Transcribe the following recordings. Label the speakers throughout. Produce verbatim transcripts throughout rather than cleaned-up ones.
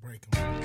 Speaker 1: break them.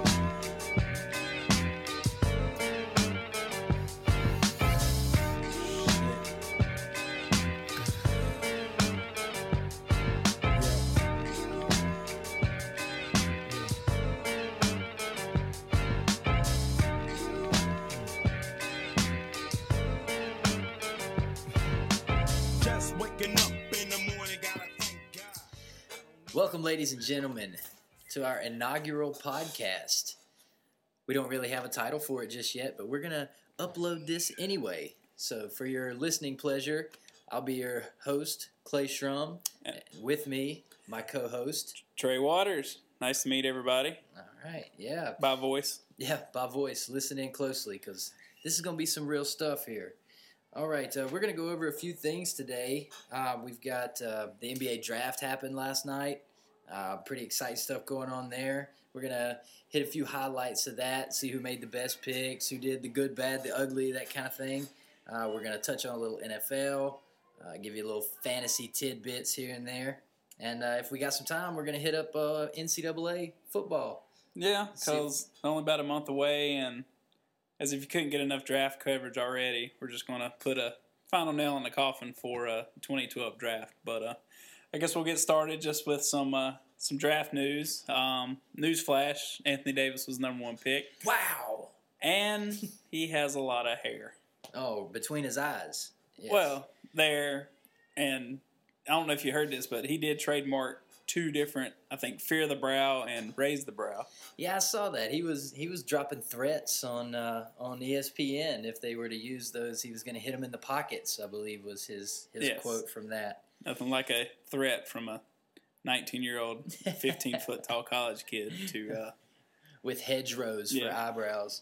Speaker 2: Welcome, ladies and gentlemen, to our inaugural podcast. We don't really have a title for it just yet, but we're going to upload this anyway. So for your listening pleasure, I'll be your host, Clay Schrum. With me, my co-host,
Speaker 3: Trey Waters. Nice to meet everybody.
Speaker 2: All right, yeah.
Speaker 3: By voice.
Speaker 2: Yeah, by voice. Listen in closely because this is going to be some real stuff here. All right, uh, we're going to go over a few things today. Uh, we've got uh, the N B A draft happened last night. Uh, pretty exciting stuff going on there. We're going to hit a few highlights of that, see who made the best picks, who did the good, bad, the ugly, that kind of thing. Uh, we're going to touch on a little N F L, uh, give you a little fantasy tidbits here and there. And uh, if we got some time, we're going to hit up uh, N C double A football.
Speaker 3: Yeah, because only about a month away, and as if you couldn't get enough draft coverage already, we're just going to put a final nail in the coffin for a twenty twelve draft. But uh, I guess we'll get started just with some uh, some draft news. Um, Newsflash, Anthony Davis was the number one pick.
Speaker 2: Wow.
Speaker 3: And he has a lot of hair.
Speaker 2: Oh, between his eyes. Yes.
Speaker 3: Well, there, and I don't know if you heard this, but he did trademark two different, I think, Fear the Brow and Raise the Brow.
Speaker 2: Yeah, I saw that. He was he was dropping threats on uh, on E S P N. If they were to use those, he was going to hit them in the pockets, I believe was his, his
Speaker 3: yes.
Speaker 2: quote from that.
Speaker 3: Nothing like a threat from a nineteen-year-old, fifteen-foot-tall college kid to uh,
Speaker 2: with hedgerows
Speaker 3: yeah.
Speaker 2: for eyebrows.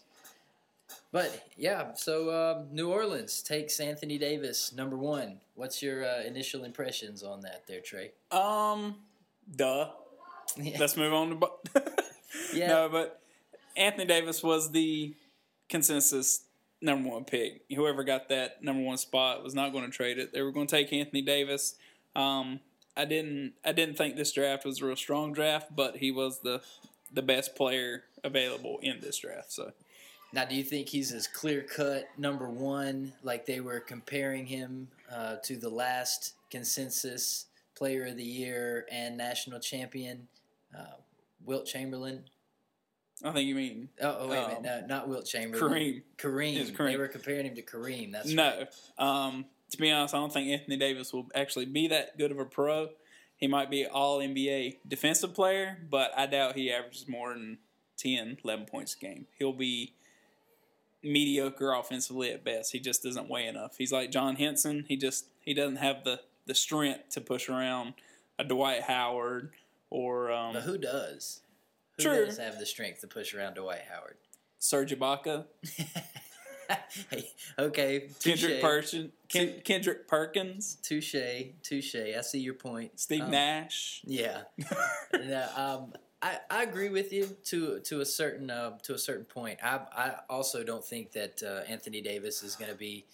Speaker 2: But, yeah, so uh, New Orleans takes Anthony Davis, number one. What's your uh, initial impressions on that there, Trey?
Speaker 3: Um, duh. Yeah. Let's move on to yeah. No, but Anthony Davis was the consensus number one pick. Whoever got that number one spot was not going to trade it. They were going to take Anthony Davis. Um, I didn't I didn't think this draft was a real strong draft, but he was the the best player available in this draft. So.
Speaker 2: Now, do you think he's as clear-cut number one, like they were comparing him uh, to the last consensus player of the year and national champion, uh, Wilt Chamberlain?
Speaker 3: I think you mean...
Speaker 2: Oh, oh wait
Speaker 3: um,
Speaker 2: a minute. No, not Wilt Chamberlain.
Speaker 3: Kareem.
Speaker 2: Kareem.
Speaker 3: Kareem.
Speaker 2: They were comparing him to Kareem. That's
Speaker 3: no.
Speaker 2: right.
Speaker 3: Um, to be honest, I don't think Anthony Davis will actually be that good of a pro. He might be all N B A defensive player, but I doubt he averages more than ten, eleven points a game. He'll be mediocre offensively at best. He just doesn't weigh enough. He's like John Henson. He just he doesn't have the, the strength to push around a Dwight Howard or um,
Speaker 2: but who does? Who
Speaker 3: true.
Speaker 2: does have the strength to push around Dwight Howard?
Speaker 3: Serge Ibaka.
Speaker 2: Hey, okay.
Speaker 3: Kendrick Perkins. Ken, Kendrick Perkins.
Speaker 2: Touche. Touche. I see your point.
Speaker 3: Steve
Speaker 2: um,
Speaker 3: Nash.
Speaker 2: Yeah. no, um, I, I agree with you to to a certain uh, to a certain point. I I also don't think that uh, Anthony Davis is going to be.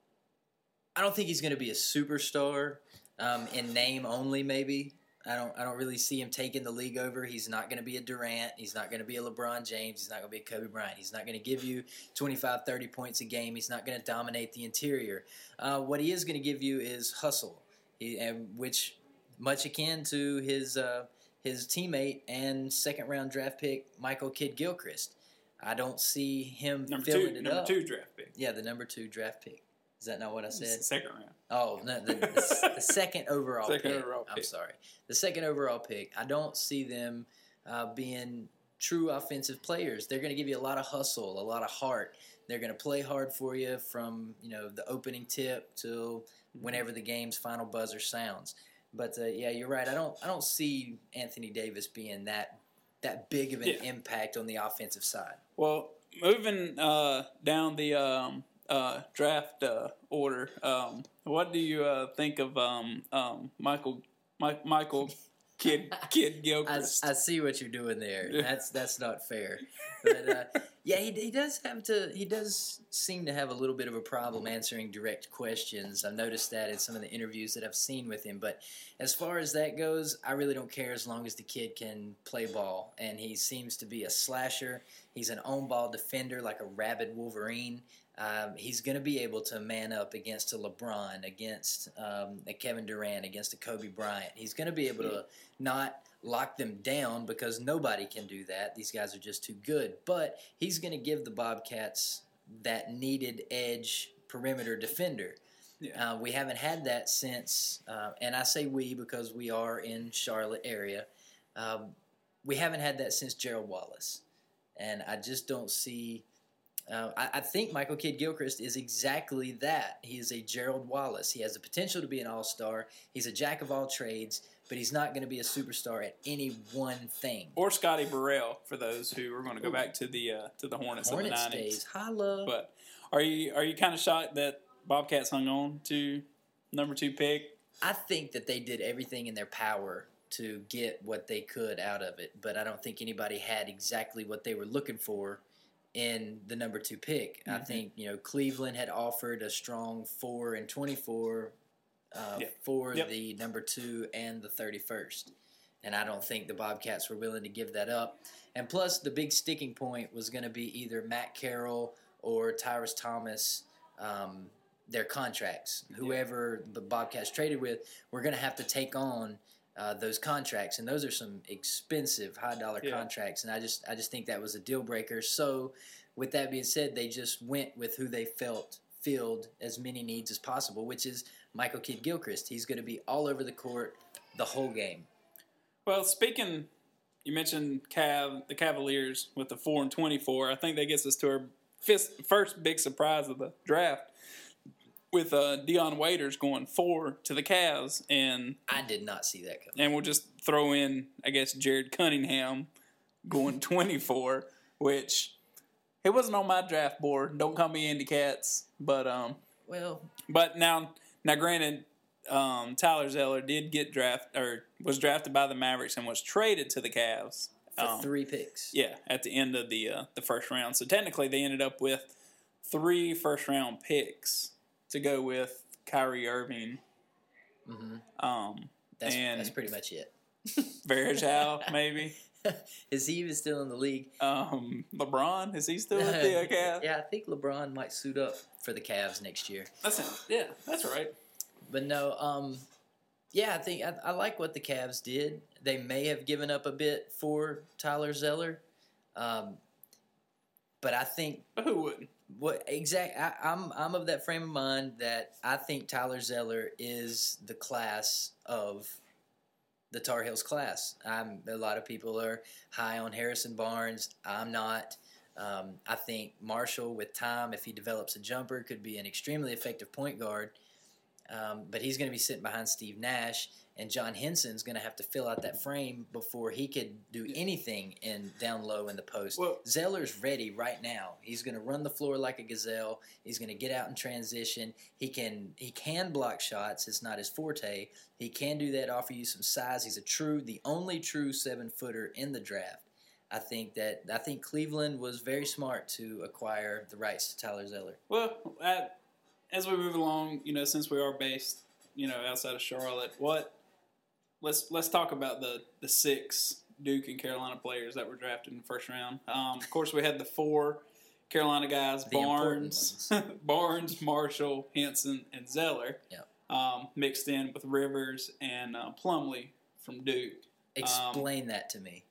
Speaker 2: I don't think he's going to be a superstar um, in name only. Maybe I don't. I don't really see him taking the league over. He's not going to be a Durant. He's not going to be a LeBron James. He's not going to be a Kobe Bryant. He's not going to give you twenty-five, thirty points a game. He's not going to dominate the interior. Uh, what he is going to give you is hustle, he, and which much akin to his. Uh, his teammate and second-round draft pick, Michael Kidd-Gilchrist. I don't see him
Speaker 3: number
Speaker 2: filling
Speaker 3: two,
Speaker 2: it
Speaker 3: number
Speaker 2: up.
Speaker 3: Number two draft pick.
Speaker 2: Yeah, the number two draft pick. Is that not what I said?
Speaker 3: Second round.
Speaker 2: Oh, no, the, the, the second overall
Speaker 3: second
Speaker 2: pick.
Speaker 3: Overall pick.
Speaker 2: I'm sorry. The second overall pick. I don't see them uh, being true offensive players. They're going to give you a lot of hustle, a lot of heart. They're going to play hard for you from, you know, the opening tip till whenever the game's final buzzer sounds. But uh, yeah, you're right. I don't. I don't see Anthony Davis being that that big of an
Speaker 3: yeah.
Speaker 2: impact on the offensive side.
Speaker 3: Well, moving uh, down the um, uh, draft uh, order, um, what do you uh, think of um, um, Michael Mike, Michael Kid Kid Gilchrist.
Speaker 2: I, I see what you're doing there. That's that's not fair. But uh, yeah, he he does have to. He does seem to have a little bit of a problem answering direct questions. I've noticed that in some of the interviews that I've seen with him. But as far as that goes, I really don't care as long as the kid can play ball. And he seems to be a slasher. He's an on-ball defender, like a rabid Wolverine. Um, he's going to be able to man up against a LeBron, against um, a Kevin Durant, against a Kobe Bryant. He's going to be able to not lock them down because nobody can do that. These guys are just too good. But he's going to give the Bobcats that needed edge perimeter defender. Yeah. Uh, we haven't had that since, uh, and I say we because we are in Charlotte area. Um, we haven't had that since Gerald Wallace. And I just don't see... Uh, I, I think Michael Kidd-Gilchrist is exactly that. He is a Gerald Wallace. He has the potential to be an all-star. He's a jack of all trades, but he's not going to be a superstar at any one thing.
Speaker 3: Or Scotty Burrell, for those who are going to go back to the uh, to the Hornets,
Speaker 2: Hornets
Speaker 3: of the nineties.
Speaker 2: Days. Holla.
Speaker 3: But are you are you kind of shocked that Bobcats hung on to number two pick?
Speaker 2: I think that they did everything in their power to get what they could out of it, but I don't think anybody had exactly what they were looking for in the number two pick. Mm-hmm. I think, you know, Cleveland had offered a strong four and twenty-four uh, yep. for yep. the number two and the thirty-first. And I don't think the Bobcats were willing to give that up. And plus, the big sticking point was going to be either Matt Carroll or Tyrus Thomas, um, their contracts. Yep. Whoever the Bobcats traded with, we're going to have to take on Uh, those contracts, and those are some expensive, high-dollar yeah. contracts, and I just, I just think that was a deal breaker. So, with that being said, they just went with who they felt filled as many needs as possible, which is Michael Kidd-Gilchrist. He's going to be all over the court the whole game.
Speaker 3: Well, speaking, you mentioned Cav, the Cavaliers with the four and twenty-four. I think that gets us to our fifth, first big surprise of the draft. With uh, Dion Waiters going four to the Cavs, and
Speaker 2: I did not see that coming.
Speaker 3: And we'll just throw in, I guess, Jared Cunningham going twenty-four, which it wasn't on my draft board. Don't call me Indy Cats, but um,
Speaker 2: well,
Speaker 3: but now, now, granted, um, Tyler Zeller did get draft or was drafted by the Mavericks and was traded to the Cavs
Speaker 2: for
Speaker 3: um,
Speaker 2: three picks.
Speaker 3: Yeah, at the end of the uh, the first round. So technically, they ended up with three first round picks to go with Kyrie Irving.
Speaker 2: Mm-hmm.
Speaker 3: Um,
Speaker 2: that's,
Speaker 3: and
Speaker 2: that's pretty much it.
Speaker 3: Varejao, maybe.
Speaker 2: Is he even still in the league?
Speaker 3: Um, LeBron, is he still with the Cavs?
Speaker 2: Yeah, I think LeBron might suit up for the Cavs next year.
Speaker 3: That's it. Yeah, that's right.
Speaker 2: But no, um, yeah, I think I, I like what the Cavs did. They may have given up a bit for Tyler Zeller, um, but I think
Speaker 3: but who wouldn't?
Speaker 2: What exact? I, I'm I'm of that frame of mind that I think Tyler Zeller is the class of the Tar Heels class. I'm, a lot of people are high on Harrison Barnes. I'm not. Um, I think Marshall, with time, if he develops a jumper, could be an extremely effective point guard. Um, but he's going to be sitting behind Steve Nash, and John Henson's going to have to fill out that frame before he could do anything in down low in the post.
Speaker 3: Well,
Speaker 2: Zeller's ready right now. He's going to run the floor like a gazelle. He's going to get out in transition. He can he can block shots. It's not his forte. He can do that, offer you some size. He's a true, the only true seven-footer in the draft. I think that I think Cleveland was very smart to acquire the rights to Tyler Zeller.
Speaker 3: Well, at, as we move along, you know, since we are based, you know, outside of Charlotte, what let's let's talk about the, the six Duke and Carolina players that were drafted in the first round. Um, of course, we had the four Carolina guys:
Speaker 2: the
Speaker 3: Barnes, Barnes, Marshall, Henson, and Zeller.
Speaker 2: Yep.
Speaker 3: Um, mixed in with Rivers and uh, Plumlee from Duke.
Speaker 2: Explain
Speaker 3: um,
Speaker 2: that to me.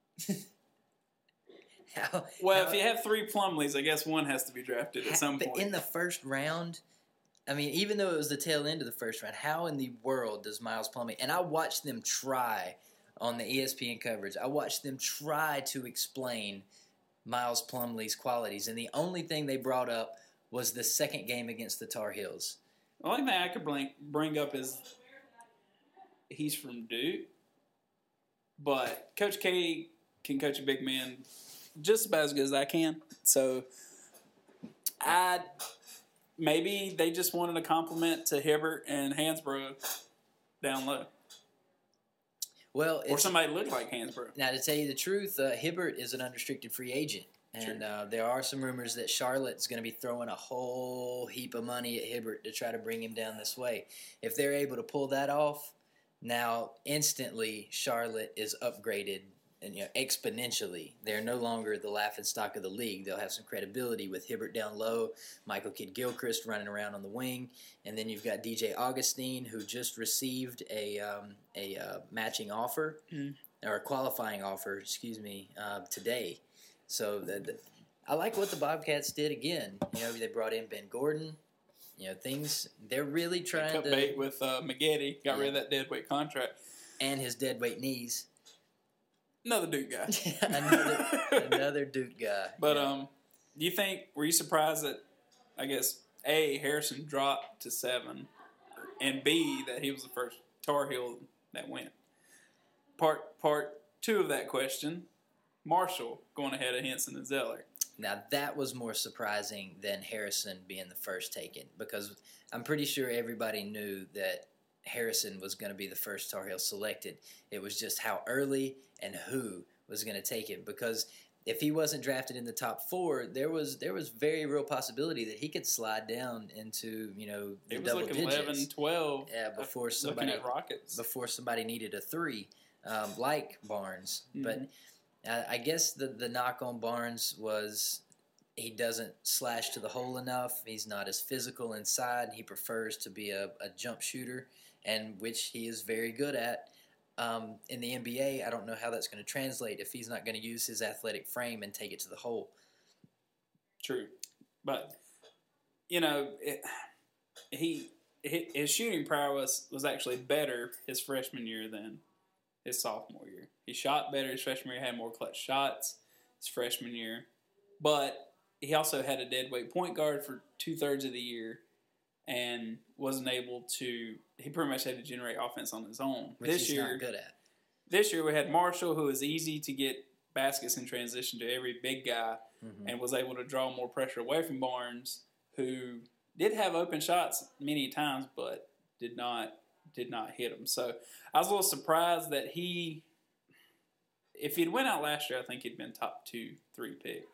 Speaker 2: How,
Speaker 3: well,
Speaker 2: how,
Speaker 3: if you have three Plumlees, I guess one has to be drafted at some point.
Speaker 2: In the first round, I mean, even though it was the tail end of the first round, how in the world does Miles Plumlee? And I watched them try on the E S P N coverage. I watched them try to explain Miles Plumlee's qualities, and the only thing they brought up was the second game against the Tar Heels.
Speaker 3: The only thing I could bring, bring up is he's from Duke, but Coach K can coach a big man just about as good as I can. So, I maybe they just wanted a compliment to Hibbert and Hansbrough down low.
Speaker 2: Well,
Speaker 3: or somebody looked like Hansbrough.
Speaker 2: Now, to tell you the truth, uh, Hibbert is an unrestricted free agent. And uh, there are some rumors that Charlotte's going to be throwing a whole heap of money at Hibbert to try to bring him down this way. If they're able to pull that off, now instantly Charlotte is upgraded and, you know, exponentially. They're no longer the laughingstock of the league. They'll have some credibility with Hibbert down low, Michael Kidd-Gilchrist running around on the wing, and then you've got D J Augustine, who just received a um, a uh, matching offer mm. or a qualifying offer, excuse me, uh, today. So the, the, I like what the Bobcats did again. You know, they brought in Ben Gordon. You know, things they're really trying
Speaker 3: they cut
Speaker 2: to
Speaker 3: bait with uh, McGetty. Got yeah. rid of that deadweight contract
Speaker 2: and his deadweight knees.
Speaker 3: Another Duke guy.
Speaker 2: another, another Duke guy.
Speaker 3: But
Speaker 2: yeah.
Speaker 3: um, do you think were you surprised that I guess A, Harrison dropped to seven, and B, that he was the first Tar Heel that went? Part part two of that question. Marshall going ahead of Henson and Zeller.
Speaker 2: Now, that was more surprising than Harrison being the first taken, because I'm pretty sure everybody knew that Harrison was going to be the first Tar Heel selected. It was just how early and who was going to take him, because if he wasn't drafted in the top four, there was there was very real possibility that he could slide down into, you know, the
Speaker 3: it was
Speaker 2: double
Speaker 3: like
Speaker 2: digits.
Speaker 3: eleven, twelve
Speaker 2: Yeah, before somebody
Speaker 3: looking at Rockets.
Speaker 2: Before somebody needed a three, um, like Barnes. Mm-hmm. But uh, I guess the the knock on Barnes was he doesn't slash to the hole enough. He's not as physical inside. He prefers to be a, a jump shooter, and which he is very good at. Um, in the N B A, I don't know how that's going to translate if he's not going to use his athletic frame and take it to the hole.
Speaker 3: True. But, you know, it, he his shooting prowess was actually better his freshman year than his sophomore year. He shot better his freshman year, had more clutch shots his freshman year. But he also had a deadweight point guard for two-thirds of the year and wasn't able to – he pretty much had to generate offense on his own.
Speaker 2: Which
Speaker 3: this
Speaker 2: he's
Speaker 3: year,
Speaker 2: not good at.
Speaker 3: This year we had Marshall, who was easy to get baskets in transition to every big guy mm-hmm. and was able to draw more pressure away from Barnes, who did have open shots many times but did not did not hit them. So I was a little surprised that he – if he'd went out last year, I think he'd been top two, three pick.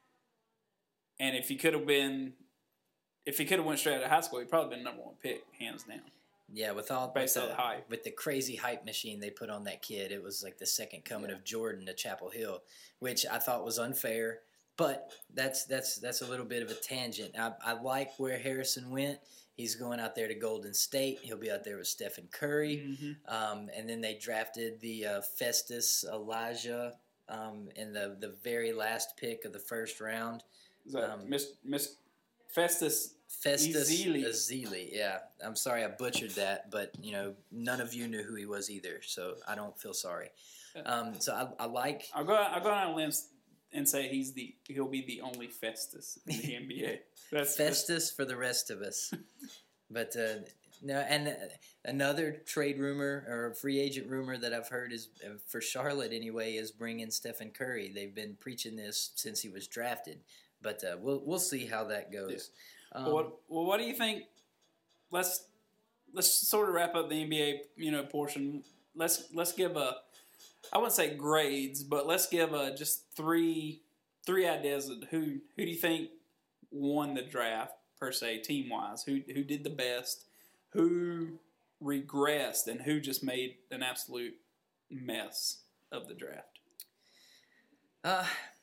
Speaker 3: And if he could have been – if he could have went straight out of high school, he'd probably been number one pick, hands down.
Speaker 2: Yeah, with all
Speaker 3: based
Speaker 2: with
Speaker 3: on
Speaker 2: the
Speaker 3: hype,
Speaker 2: with the crazy hype machine they put on that kid, it was like the second coming yeah. of Jordan to Chapel Hill, which I thought was unfair. But that's that's that's a little bit of a tangent. I, I like where Harrison went. He's going out there to Golden State. He'll be out there with Stephen Curry, mm-hmm. um, and then they drafted the uh, Festus Elijah um, in the the very last pick of the first round.
Speaker 3: Is that um, Miss Miss Festus?
Speaker 2: Festus
Speaker 3: Ezeli.
Speaker 2: Ezeli, yeah. I'm sorry I butchered that, but, you know, none of you knew who he was either, so I don't feel sorry. Um, so I, I like...
Speaker 3: I'll go, I'll go out on a limb and say he's the he'll be the only Festus in the N B A.
Speaker 2: That's, Festus that's... for the rest of us. But, uh, no, and another trade rumor or free agent rumor that I've heard is, uh, for Charlotte anyway, is bring in Stephen Curry. They've been preaching this since he was drafted, but uh, we'll we'll see how that goes.
Speaker 3: Yeah. Um, well, what, well, what do you think? Let's let's sort of wrap up the N B A, you know, portion. Let's let's give a, I wouldn't say grades, but let's give a just three three ideas of who who do you think won the draft per se, team wise? Who who did the best? Who regressed, and who just made an absolute mess of the draft?
Speaker 2: Uh,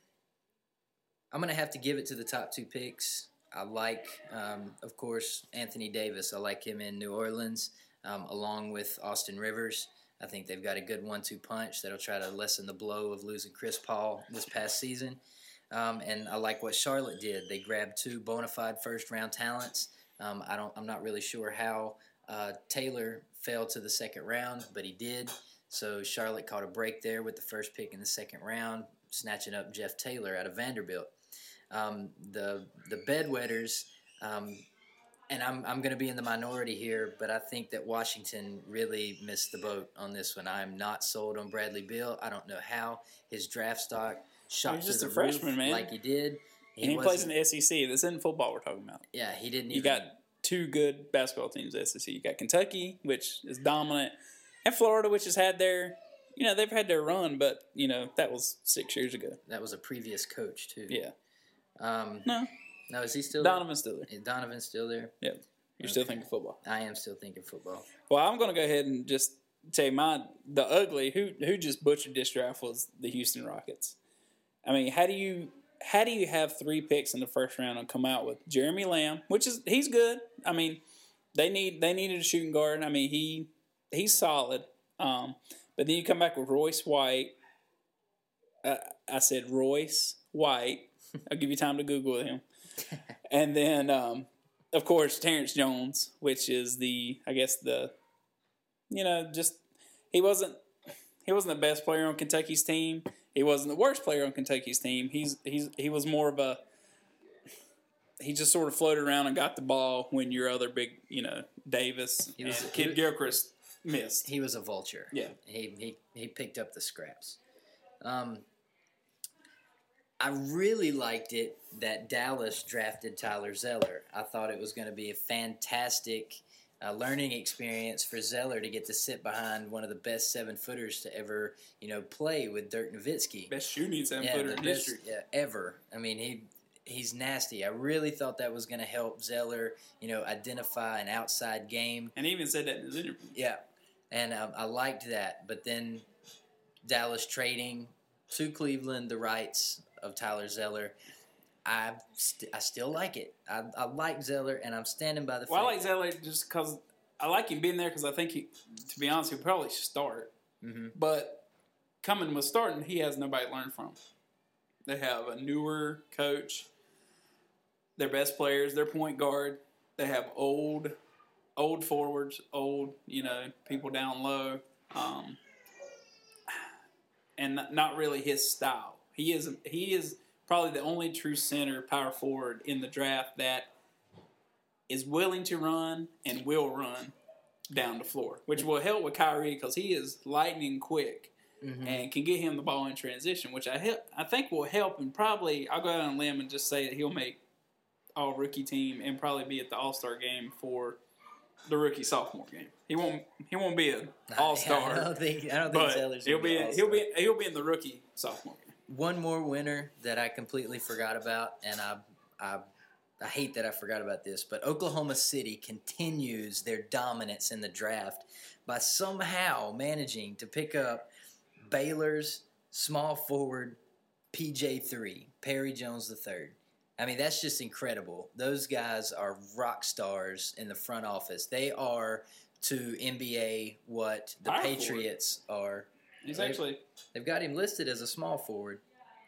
Speaker 2: I'm gonna have to give it to the top two picks. I like, um, of course, Anthony Davis. I like him in New Orleans, um, along with Austin Rivers. I think they've got a good one two punch that'll try to lessen the blow of losing Chris Paul this past season. Um, and I like what Charlotte did. They grabbed two bona fide first-round talents. Um, I don't, I'm not really sure how uh, Taylor fell to the second round, but he did. So Charlotte caught a break there with the first pick in the second round, snatching up Jeff Taylor out of Vanderbilt. Um, the the bedwetters, um, and I'm I'm going to be in the minority here, but I think that Washington really missed the boat on this one. I am not sold on Bradley Beal. I don't know how his draft stock shot
Speaker 3: He's
Speaker 2: to
Speaker 3: just
Speaker 2: the
Speaker 3: a freshman,
Speaker 2: roof
Speaker 3: man.
Speaker 2: like he did.
Speaker 3: He and he plays in the S E C. This isn't football we're talking about.
Speaker 2: Yeah, he didn't.
Speaker 3: You
Speaker 2: even,
Speaker 3: got two good basketball teams in the S E C. You got Kentucky, which is dominant, and Florida, which has had their you know, they've had their run, but, you know, that was six years ago.
Speaker 2: That was a previous coach, too.
Speaker 3: Yeah.
Speaker 2: Um,
Speaker 3: no.
Speaker 2: No, is he still
Speaker 3: Donovan's
Speaker 2: there?
Speaker 3: still there.
Speaker 2: Is Donovan's still there?
Speaker 3: Yep. You're okay. Still thinking football.
Speaker 2: I am still thinking football.
Speaker 3: Well, I'm going to go ahead and just tell you my, the ugly, who who just butchered this draft was the Houston Rockets. I mean, how do you how do you have three picks in the first round and come out with Jeremy Lamb, which is, he's good. I mean, they need they needed a shooting guard. I mean, he he's solid. Um, but then you come back with Royce White. Uh, I said Royce White. I'll give you time to Google him. And then, um, of course, Terrence Jones, which is the, I guess the, you know, just he wasn't he wasn't the best player on Kentucky's team. He wasn't the worst player on Kentucky's team. He's he's he was more of a he just sort of floated around and got the ball when your other big, you know, Davis he was, and Kid Gilchrist missed.
Speaker 2: He was a vulture.
Speaker 3: Yeah,
Speaker 2: he he he picked up the scraps. Um, I really liked it that Dallas drafted Tyler Zeller. I thought it was going to be a fantastic uh, learning experience for Zeller to get to sit behind one of the best seven-footers to ever, you know, play with Dirk Nowitzki.
Speaker 3: Best shooting seven-footer
Speaker 2: yeah,
Speaker 3: in history.
Speaker 2: Yeah, ever. I mean, he he's nasty. I really thought that was going to help Zeller, you know, identify an outside game.
Speaker 3: And he even said that in his interview.
Speaker 2: Yeah, and I, I liked that. But then Dallas trading to Cleveland the rights of Tyler Zeller, I st- I still like it. I, I like Zeller, and I'm standing by the.
Speaker 3: Well,
Speaker 2: fact
Speaker 3: I like Zeller just because I like him being there because I think he, to be honest, he'll probably start.
Speaker 2: Mm-hmm.
Speaker 3: But coming with starting, he has nobody to learn from. They have a newer coach. Their best players, their point guard. They have old, old forwards, old you know people down low, um, and not really his style. He is he is probably the only true center power forward in the draft that is willing to run and will run down the floor, which will help with Kyrie because he is lightning quick mm-hmm. and can get him the ball in transition, which I help, I think will help. And probably I'll go out on a limb and just say that he'll make all rookie team and probably be at the All-Star game for the rookie sophomore game. He won't he won't be an All-Star.
Speaker 2: I don't think I don't think Zeller's
Speaker 3: he'll be in, he'll be he'll be in the rookie sophomore game.
Speaker 2: One more winner that I completely forgot about, and I, I, I hate that I forgot about this, but Oklahoma City continues their dominance in the draft by somehow managing to pick up Baylor's small forward P J three, Perry Jones the third. I mean, that's just incredible. Those guys are rock stars in the front office. They are to N B A what the
Speaker 3: Power
Speaker 2: Patriots
Speaker 3: forward.
Speaker 2: are.
Speaker 3: He's
Speaker 2: they've,
Speaker 3: actually
Speaker 2: they've got him listed as a small forward,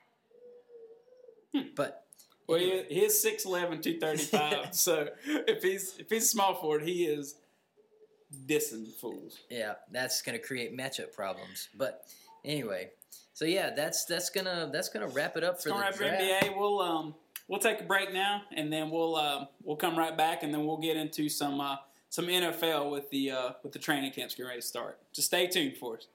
Speaker 3: hmm.
Speaker 2: but
Speaker 3: well, anyway. he is six eleven, two thirty-five. So if he's if he's a small forward, he is dissing fools.
Speaker 2: Yeah, that's going to create matchup problems. But anyway, so yeah, that's that's gonna that's gonna wrap it up for
Speaker 3: the
Speaker 2: wrap
Speaker 3: draft. N B A. We'll um we'll take a break now, and then we'll uh, we'll come right back, and then we'll get into some uh, some N F L with the uh, with the training camps getting ready to start. Just stay tuned for us.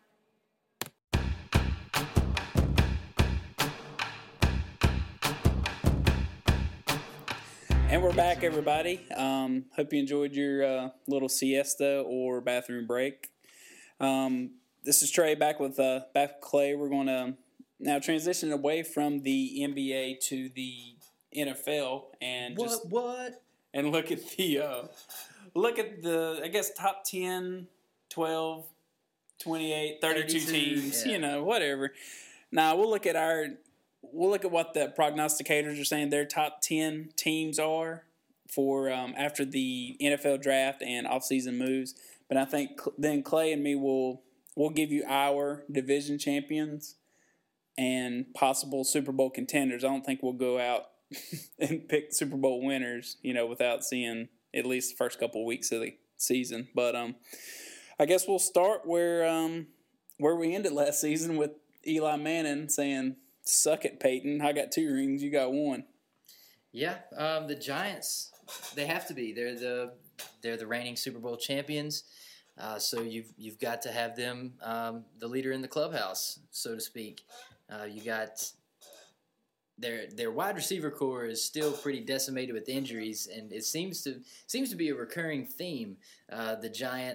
Speaker 3: And we're back, everybody. Um, hope you enjoyed your uh, little siesta or bathroom break. Um, this is Trey back with uh, back with Clay. We're going to now transition away from the N B A to the N F L and
Speaker 2: what
Speaker 3: just
Speaker 2: what
Speaker 3: and look at the uh, look at the I guess top ten, twelve, twenty-eight, thirty-two teams. Yeah. You know, whatever. Now we'll look at our. We'll look at what the prognosticators are saying their top ten teams are for um, after the N F L draft and offseason moves. But I think then Clay and me will will give you our division champions and possible Super Bowl contenders. I don't think we'll go out and pick Super Bowl winners, you know, without seeing at least the first couple of weeks of the season. But um, I guess we'll start where um, where we ended last season with Eli Manning saying, "Suck it, Peyton. I got two rings. You got one."
Speaker 2: Yeah, um, the Giants. They have to be. They're the they're the reigning Super Bowl champions. Uh, so you've you've got to have them um, the leader in the clubhouse, so to speak. Uh, you got their their wide receiver core is still pretty decimated with injuries, and it seems to seems to be a recurring theme. Uh, the Giants,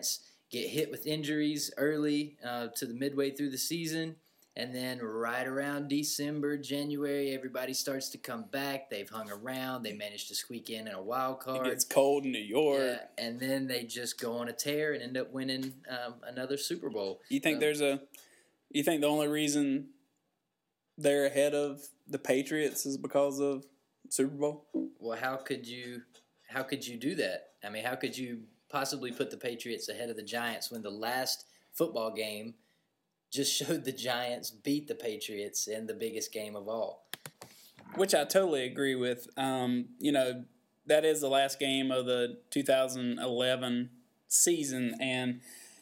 Speaker 2: get hit with injuries early uh, to the midway through the season. And then right around December, January, everybody starts to come back. They've hung around. They manage to squeak in in a wild card.
Speaker 3: It gets cold in New York.
Speaker 2: Yeah, and then they just go on a tear and end up winning um, another Super Bowl.
Speaker 3: You think
Speaker 2: um,
Speaker 3: there's a – you think the only reason they're ahead of the Patriots is because of Super Bowl?
Speaker 2: Well, how could you how could you do that? I mean, how could you possibly put the Patriots ahead of the Giants when the last football game – just showed the Giants beat the Patriots in the biggest game of all?
Speaker 3: Which I totally agree with. Um, you know, that is the last game of the two thousand eleven season, and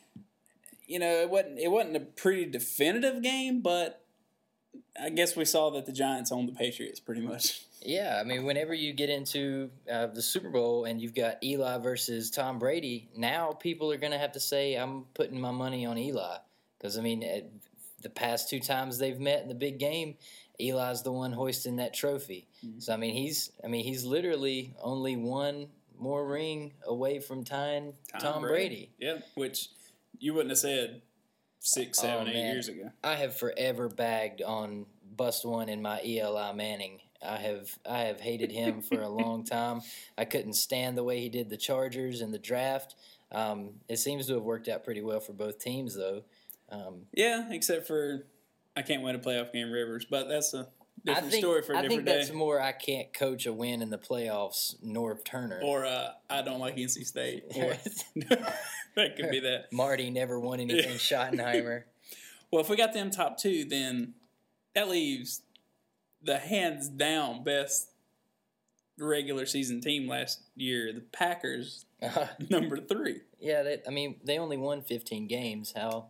Speaker 3: you know it wasn't it wasn't a pretty definitive game, but I guess we saw that the Giants owned the Patriots pretty much.
Speaker 2: Yeah, I mean, whenever you get into uh, the Super Bowl and you've got Eli versus Tom Brady, now people are going to have to say, I'm putting my money on Eli. Because, I mean, it, the past two times they've met in the big game, Eli's the one hoisting that trophy. Mm-hmm. So, I mean, he's I mean he's literally only one more ring away from tying Tom, Tom Brady.
Speaker 3: Brady. Yeah, which you wouldn't have said six, seven, oh, eight man. years ago.
Speaker 2: I have forever bagged on Bust One in my Eli Manning. I have I have hated him for a long time. I couldn't stand the way he did the Chargers in the draft. Um, it seems to have worked out pretty well for both teams, though. Um,
Speaker 3: yeah, except for I can't win a playoff game, Rivers, but that's a different
Speaker 2: think,
Speaker 3: story for a
Speaker 2: I
Speaker 3: different day.
Speaker 2: I think that's more I can't coach a win in the playoffs, Norv Turner.
Speaker 3: Or uh, I don't like N C State. Or, that could be that.
Speaker 2: Marty never won anything, Schottenheimer.
Speaker 3: Well, if we got them top two, then that leaves the hands-down best regular season team last year, the Packers, uh, number three.
Speaker 2: Yeah, they, I mean, they only won fifteen games. How...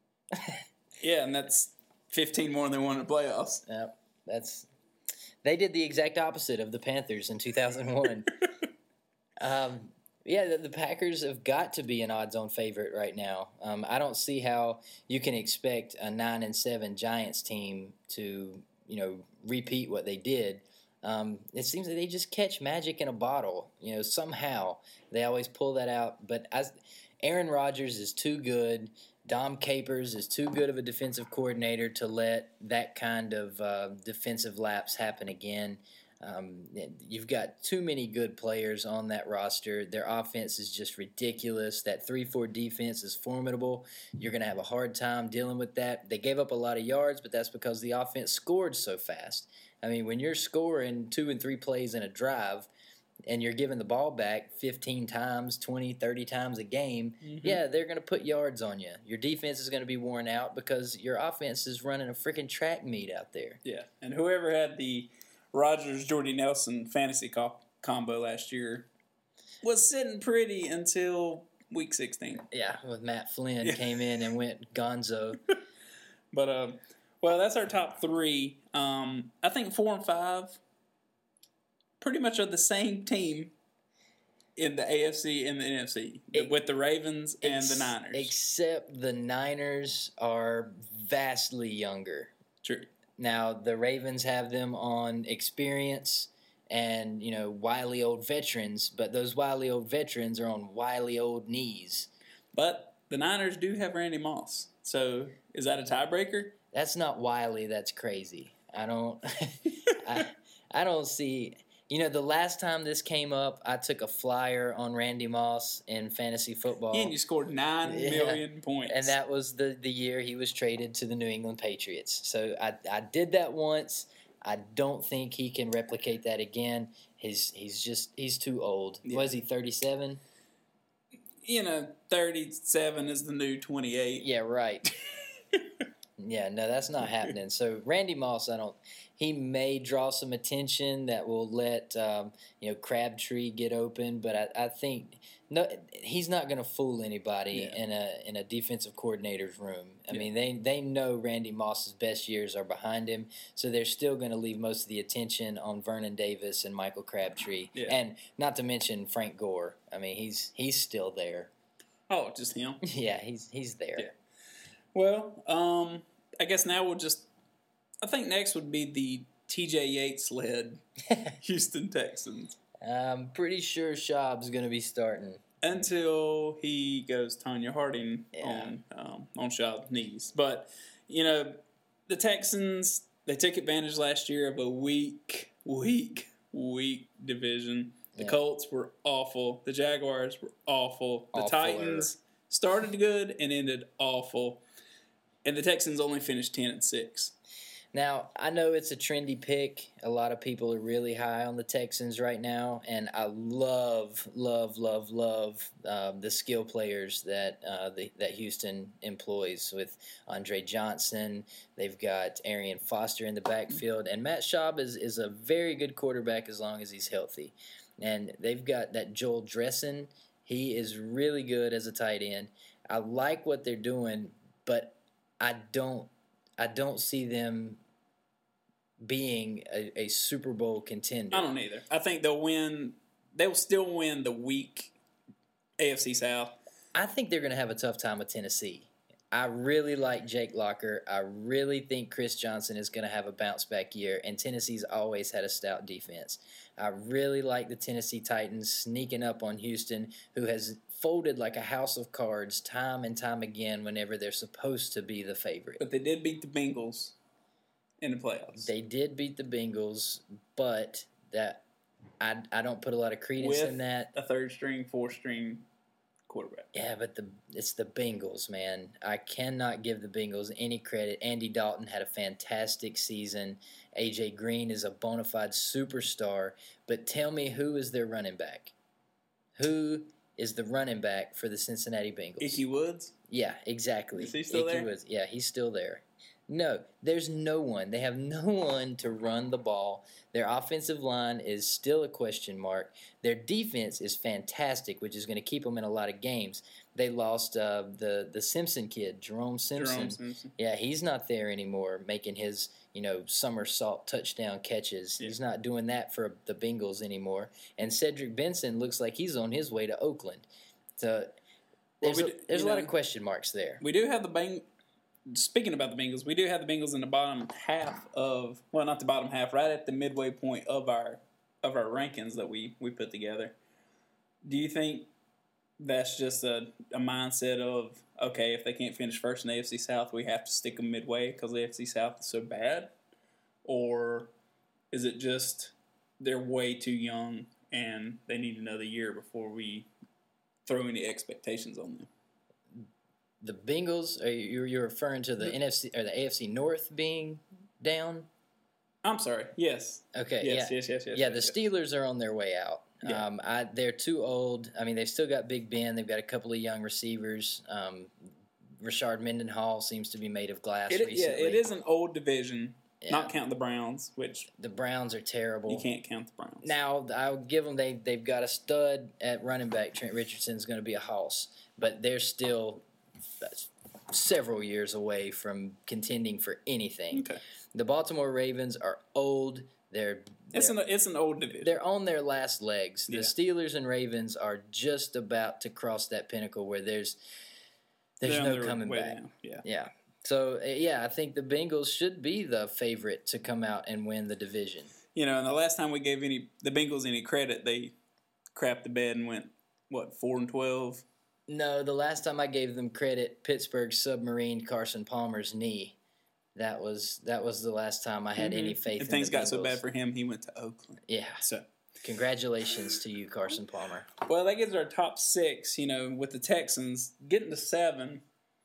Speaker 3: yeah, and that's fifteen more than they won in the playoffs.
Speaker 2: Yeah, that's they did the exact opposite of the Panthers in two thousand one. um, yeah, the, the Packers have got to be an odds-on favorite right now. Um, I don't see how you can expect a nine and seven Giants team to, you know, repeat what they did. Um, it seems that they just catch magic in a bottle. You know, somehow they always pull that out. But as Aaron Rodgers is too good. Dom Capers is too good of a defensive coordinator to let that kind of uh, defensive lapse happen again. Um, you've got too many good players on that roster. Their offense is just ridiculous. That three four defense is formidable. You're going to have a hard time dealing with that. They gave up a lot of yards, but that's because the offense scored so fast. I mean, when you're scoring two and three plays in a drive, and you're giving the ball back fifteen times, twenty, thirty times a game, mm-hmm. yeah, they're going to put yards on you. Your defense is going to be worn out because your offense is running a freaking track meet out there.
Speaker 3: Yeah, and whoever had the Rodgers-Jordy Nelson fantasy co- combo last year was sitting pretty until week sixteen.
Speaker 2: Yeah, with Matt Flynn yeah. came in and went gonzo.
Speaker 3: But, uh, well, that's our top three. Um, I think four and five pretty much are the same team in the A F C and the N F C it, with the Ravens and ex- the Niners.
Speaker 2: Except the Niners are vastly younger.
Speaker 3: True.
Speaker 2: Now, the Ravens have them on experience and, you know, wily old veterans, but those wily old veterans are on wily old knees.
Speaker 3: But the Niners do have Randy Moss. So is that a tiebreaker?
Speaker 2: That's not wily. That's crazy. I don't I, I don't see... You know, the last time this came up, I took a flyer on Randy Moss in fantasy football.
Speaker 3: And you scored nine yeah. million points.
Speaker 2: And that was the, the year he was traded to the New England Patriots. So I, I did that once. I don't think he can replicate that again. He's he's just he's too old. Yeah. Was he thirty-seven?
Speaker 3: You know, thirty-seven is the new twenty-eight.
Speaker 2: Yeah, right. Yeah, no, that's not happening. So Randy Moss, I don't. He may draw some attention that will let um, you know Crabtree get open, but I, I think no, he's not going to fool anybody yeah. in a in a defensive coordinator's room. I yeah. mean, they they know Randy Moss's best years are behind him, so they're still going to leave most of the attention on Vernon Davis and Michael Crabtree, yeah. and not to mention Frank Gore. I mean, he's he's still there.
Speaker 3: Oh, just him?
Speaker 2: Yeah, he's he's there.
Speaker 3: Yeah. Well, um, I guess now we'll just. I think next would be the T J Yates-led Houston Texans.
Speaker 2: I'm pretty sure Schaub's going to be starting.
Speaker 3: Until he goes Tanya Harding yeah. on um, on Shaw's knees. But, you know, the Texans, they took advantage last year of a weak, weak, weak division. The yeah. Colts were awful. The Jaguars were awful. The Awfuler. Titans started good and ended awful. And the Texans only finished ten and six.
Speaker 2: Now, I know it's a trendy pick. A lot of people are really high on the Texans right now, and I love, love, love, love uh, the skill players that uh, the, that Houston employs with Andre Johnson. They've got Arian Foster in the backfield, and Matt Schaub is, is a very good quarterback as long as he's healthy. And they've got that Joel Dressen. He is really good as a tight end. I like what they're doing, but I don't I don't see them being a, a Super Bowl contender.
Speaker 3: I don't either. I think they'll win. They'll still win the weak A F C South.
Speaker 2: I think they're going to have a tough time with Tennessee. I really like Jake Locker. I really think Chris Johnson is going to have a bounce-back year, and Tennessee's always had a stout defense. I really like the Tennessee Titans sneaking up on Houston, who has folded like a house of cards time and time again whenever they're supposed to be the favorite.
Speaker 3: But they did beat the Bengals in the playoffs.
Speaker 2: They did beat the Bengals, but that I, I don't put a lot of credence
Speaker 3: With
Speaker 2: in that.
Speaker 3: a third-string, fourth-string quarterback.
Speaker 2: Yeah, but the it's the Bengals, man. I cannot give the Bengals any credit. Andy Dalton had a fantastic season. A J Green is a bona fide superstar. But tell me, who is their running back? Who is the running back for the Cincinnati Bengals?
Speaker 3: Ickey Woods?
Speaker 2: Yeah, exactly.
Speaker 3: Is he still
Speaker 2: Ickey
Speaker 3: there?
Speaker 2: Woods. Yeah, he's still there. No, there's no one. They have no one to run the ball. Their offensive line is still a question mark. Their defense is fantastic, which is going to keep them in a lot of games. They lost uh, the the Simpson kid, Jerome Simpson.
Speaker 3: Jerome Simpson.
Speaker 2: Yeah, he's not there anymore, making his you know somersault touchdown catches. Yeah. He's not doing that for the Bengals anymore. And Cedric Benson looks like he's on his way to Oakland. So there's, well, we do, a, there's a lot know, of question marks there.
Speaker 3: We do have the Bengals. Speaking about the Bengals, we do have the Bengals in the bottom half of, well, not the bottom half, right at the midway point of our of our rankings that we, we put together. Do you think that's just a, a mindset of, okay, if they can't finish first in the A F C South, we have to stick them midway because the A F C South is so bad? Or is it just they're way too young and they need another year before we throw any expectations on them?
Speaker 2: The Bengals, are you you're referring to the, the N F C or the A F C North being down?
Speaker 3: I'm sorry. Yes.
Speaker 2: Okay.
Speaker 3: Yes.
Speaker 2: Yeah.
Speaker 3: Yes. Yes. Yes.
Speaker 2: Yeah.
Speaker 3: yes,
Speaker 2: the
Speaker 3: yes.
Speaker 2: Steelers are on their way out. Yeah. Um, I, they're too old. I mean, they've still got Big Ben. They've got a couple of young receivers. Um, Rashard Mendenhall seems to be made of glass.
Speaker 3: It,
Speaker 2: recently.
Speaker 3: Yeah, it is an old division. Yeah. Not counting the Browns, which
Speaker 2: the Browns are terrible.
Speaker 3: You can't count the Browns.
Speaker 2: Now, I'll give them they they've got a stud at running back. Trent Richardson's going to be a house, but they're still several years away from contending for anything.
Speaker 3: Okay.
Speaker 2: The Baltimore Ravens are old. They're, they're
Speaker 3: it's an it's an old division.
Speaker 2: They're on their last legs. The
Speaker 3: yeah.
Speaker 2: Steelers and Ravens are just about to cross that pinnacle where there's there's
Speaker 3: they're
Speaker 2: no coming back.
Speaker 3: Down. Yeah.
Speaker 2: Yeah. So yeah, I think the Bengals should be the favorite to come out and win the division.
Speaker 3: You know, and the last time we gave any the Bengals any credit, they crapped the bed and went what four and twelve.
Speaker 2: No, the last time I gave them credit, Pittsburgh submarined Carson Palmer's knee. That was that was the last time I had mm-hmm. any faith.
Speaker 3: If
Speaker 2: in
Speaker 3: things
Speaker 2: the
Speaker 3: got
Speaker 2: Bengals.
Speaker 3: so bad for him, he went to Oakland.
Speaker 2: Yeah.
Speaker 3: So,
Speaker 2: congratulations to you, Carson Palmer.
Speaker 3: Well, that gives our top six. You know, with the Texans getting to seven.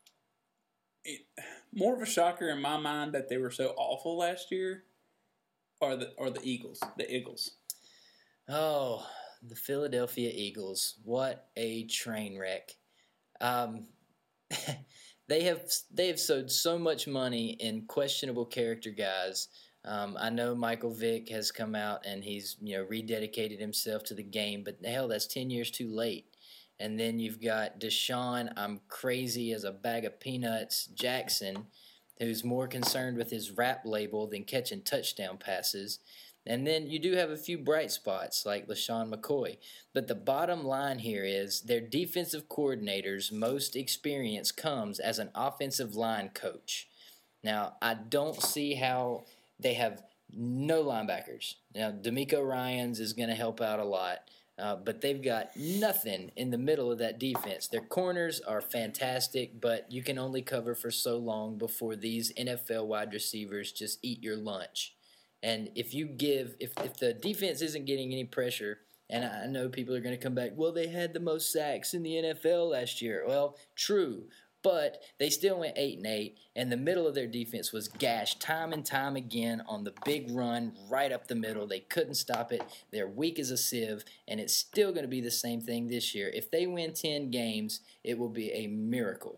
Speaker 3: It, more of a shocker in my mind that they were so awful last year, or the or the Eagles, the Eagles.
Speaker 2: Oh. The Philadelphia Eagles, what a train wreck! Um, they have they have sowed so much money in questionable character guys. Um, I know Michael Vick has come out and he's you know rededicated himself to the game, but hell, that's ten years too late. And then you've got Deshaun, I'm crazy as a bag of peanuts, Jackson, who's more concerned with his rap label than catching touchdown passes. And then you do have a few bright spots like LaShawn McCoy. But the bottom line here is their defensive coordinator's most experience comes as an offensive line coach. Now, I don't see how they have no linebackers. Now, D'Amico Ryans is going to help out a lot. Uh, but they've got nothing in the middle of that defense. Their corners are fantastic, but you can only cover for so long before these N F L wide receivers just eat your lunch. And if you give, if, if the defense isn't getting any pressure, and I know people are going to come back, well, they had the most sacks in the N F L last year. Well, true. But they still went eight and eight, and the middle of their defense was gashed time and time again on the big run right up the middle. They couldn't stop it. They're weak as a sieve, and it's still going to be the same thing this year. If they win ten games, it will be a miracle.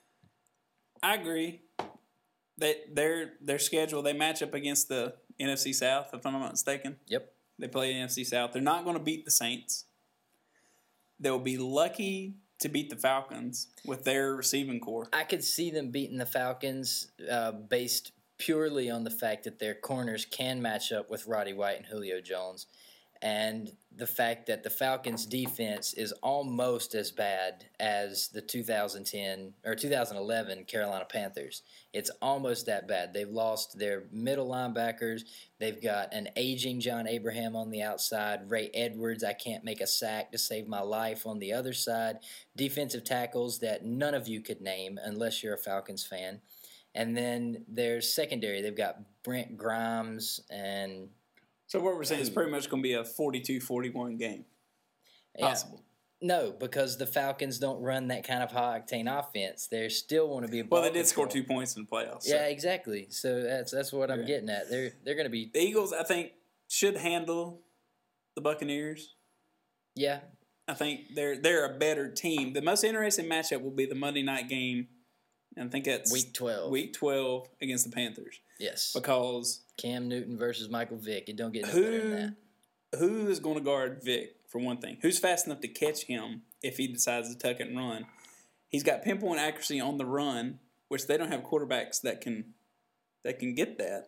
Speaker 3: I agree. They, their their schedule, they match up against the N F C South, if I'm not mistaken.
Speaker 2: Yep.
Speaker 3: They play the N F C South. They're not going to beat the Saints. They'll be lucky to beat the Falcons with their receiving core.
Speaker 2: I could see them beating the Falcons uh, based purely on the fact that their corners can match up with Roddy White and Julio Jones, and the fact that the Falcons' defense is almost as bad as the two thousand ten or two thousand eleven Carolina Panthers. It's almost that bad. They've lost their middle linebackers. They've got an aging John Abraham on the outside. Ray Edwards, I can't make a sack to save my life on the other side. Defensive tackles that none of you could name unless you're a Falcons fan. And then there's secondary. They've got Brent Grimes and...
Speaker 3: So what we're saying is pretty much going to be a forty-two forty-one game. Possible.
Speaker 2: Yeah. No, because the Falcons don't run that kind of high-octane offense. They still want to be a ball
Speaker 3: Well, they did
Speaker 2: control.
Speaker 3: score two points in the playoffs. So.
Speaker 2: Yeah, exactly. So that's that's what I'm yeah. getting at. They're they're going to be...
Speaker 3: The Eagles, I think, should handle the Buccaneers.
Speaker 2: Yeah.
Speaker 3: I think they're they're a better team. The most interesting matchup will be the Monday night game. And I think that's
Speaker 2: week twelve.
Speaker 3: Week twelve against the Panthers.
Speaker 2: Yes.
Speaker 3: Because
Speaker 2: Cam Newton versus Michael Vick. It don't get no
Speaker 3: who,
Speaker 2: better than that.
Speaker 3: Who is going to guard Vick, for one thing? Who's fast enough to catch him if he decides to tuck it and run? He's got pinpoint accuracy on the run, which they don't have quarterbacks that can that can get that.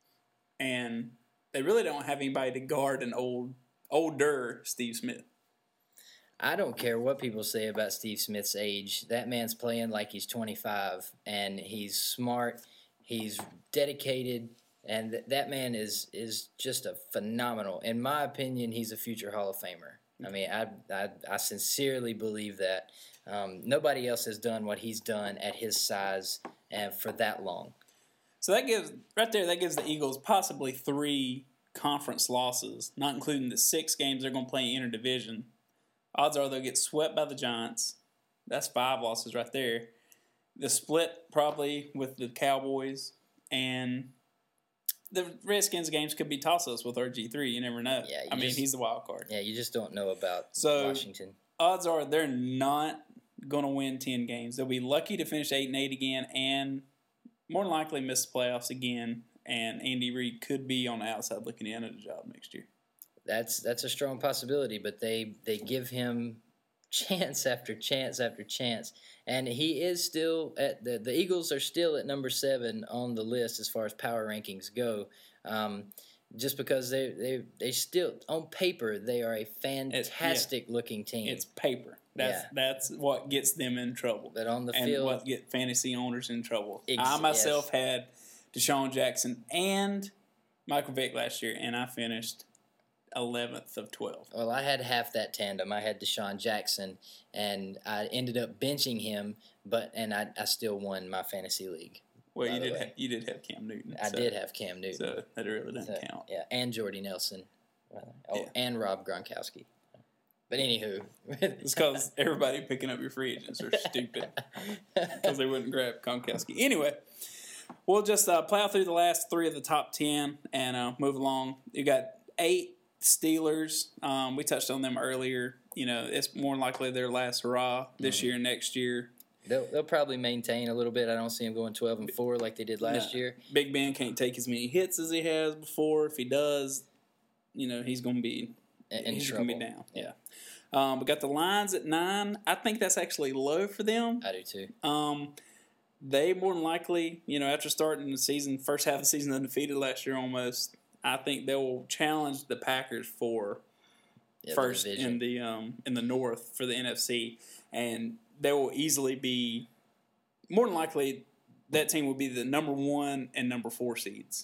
Speaker 3: And they really don't have anybody to guard an old older Steve Smith.
Speaker 2: I don't care what people say about Steve Smith's age. That man's playing like he's twenty-five, and he's smart, he's dedicated, and th- that man is is just a phenomenal. In my opinion, he's a future Hall of Famer. I mean, I I, I sincerely believe that. Um, nobody else has done what he's done at his size and for that long.
Speaker 3: So that gives right there. That gives the Eagles possibly three conference losses, not including the six games they're going to play in interdivision. Odds are they'll get swept by the Giants. That's five losses right there. The split probably with the Cowboys. And the Redskins games could be toss-ups with R G three. You never know.
Speaker 2: Yeah,
Speaker 3: I mean,
Speaker 2: just,
Speaker 3: he's the wild card.
Speaker 2: Yeah, you just don't know about
Speaker 3: so,
Speaker 2: Washington.
Speaker 3: Odds are they're not going to win ten games. They'll be lucky to finish eight and eight again and more than likely miss the playoffs again. And Andy Reid could be on the outside looking in at the job next year.
Speaker 2: That's that's a strong possibility, but they, they give him chance after chance after chance. And he is still at the the Eagles are still at number seven on the list as far as power rankings go. Um, just because they they they still on paper they are a fantastic yeah. looking team.
Speaker 3: It's paper. That's yeah. that's what gets them in trouble.
Speaker 2: But on the
Speaker 3: and
Speaker 2: field,
Speaker 3: what get fantasy owners in trouble.
Speaker 2: Ex-
Speaker 3: I myself
Speaker 2: yes.
Speaker 3: had Deshaun Jackson and Michael Vick last year, and I finished eleventh of twelve.
Speaker 2: Well, I had half that tandem. I had Deshaun Jackson, and I ended up benching him, but and I, I still won my fantasy league.
Speaker 3: Well, you did have, you did have Cam Newton.
Speaker 2: I
Speaker 3: so,
Speaker 2: did have Cam Newton.
Speaker 3: So that really doesn't
Speaker 2: so,
Speaker 3: count.
Speaker 2: Yeah, and Jordy Nelson. Uh, oh,
Speaker 3: yeah.
Speaker 2: and Rob Gronkowski. But anywho.
Speaker 3: It's because everybody picking up your free agents are stupid because they wouldn't grab Gronkowski. Anyway, we'll just uh, plow through the last three of the top ten and uh, move along. You got eight Steelers. Um, we touched on them earlier. You know, it's more likely their last hurrah this mm-hmm. year, next year.
Speaker 2: They'll they'll probably maintain a little bit. I don't see them going twelve and four like they did last
Speaker 3: no.
Speaker 2: year.
Speaker 3: Big Ben can't take as many hits as he has before. If he does, you know, he's going to be
Speaker 2: in, in
Speaker 3: he's
Speaker 2: trouble.
Speaker 3: Going to be down. Yeah. Um, we got the Lions at nine. I think that's actually low for them.
Speaker 2: I do too.
Speaker 3: Um, they more than likely, you know, after starting the season, first half of the season undefeated last year almost, I think they will challenge the Packers for yeah, first the in the um, in the North for the N F C, and they will easily be more than likely that team will be the number one and number four seeds.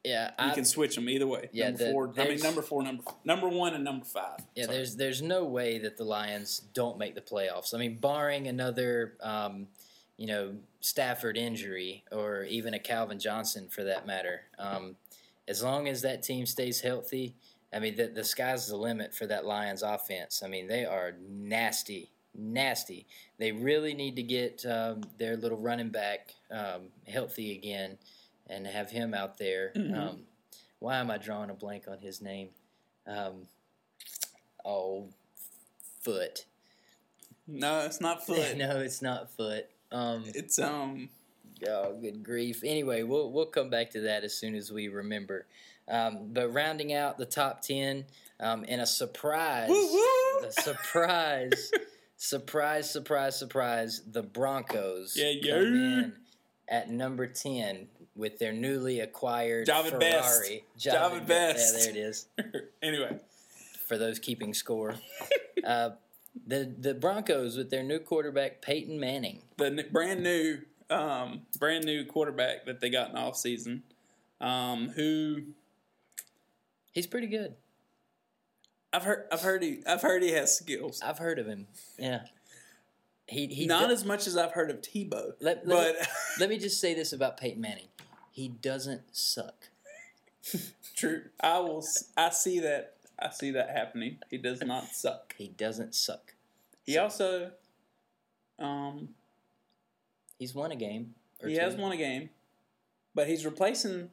Speaker 2: Yeah,
Speaker 3: you I, can switch them either way. Yeah, number the, four. I mean, number four, number number one, and number five.
Speaker 2: Yeah, Sorry. there's there's no way that the Lions don't make the playoffs. I mean, barring another, um, you know, Stafford injury or even a Calvin Johnson for that matter. Um, as long as that team stays healthy, I mean, the the sky's the limit for that Lions offense. I mean, they are nasty, nasty. They really need to get um, their little running back um, healthy again. And have him out there. Mm-hmm. Um, why am I drawing a blank on his name? Um, oh, Foot.
Speaker 3: No, it's not Foot.
Speaker 2: no, it's not Foot. Um,
Speaker 3: it's um.
Speaker 2: Oh, good grief. Anyway, we'll we'll come back to that as soon as we remember. Um, but rounding out the top ten, um, in a surprise, a surprise, surprise, surprise, surprise, the Broncos
Speaker 3: yeah, yeah.
Speaker 2: come in at number ten. With their newly acquired
Speaker 3: Javid
Speaker 2: Ferrari.
Speaker 3: Best. Javid, Javid Best.
Speaker 2: Yeah, there it is.
Speaker 3: Anyway.
Speaker 2: For those keeping score. uh, the the Broncos with their new quarterback, Peyton Manning.
Speaker 3: The brand new um, brand new quarterback that they got in the offseason, um, who...
Speaker 2: He's pretty good.
Speaker 3: I've heard I've heard he I've heard he has skills.
Speaker 2: I've heard of him. Yeah. He, he
Speaker 3: Not do- as much as I've heard of Tebow.
Speaker 2: Let, let
Speaker 3: but
Speaker 2: me, let me just say this about Peyton Manning. He doesn't suck.
Speaker 3: True. I will. I see that. I see that happening. He does not suck.
Speaker 2: He doesn't suck.
Speaker 3: He so, also, um,
Speaker 2: he's won a game.
Speaker 3: Or he two. has won a game, but he's replacing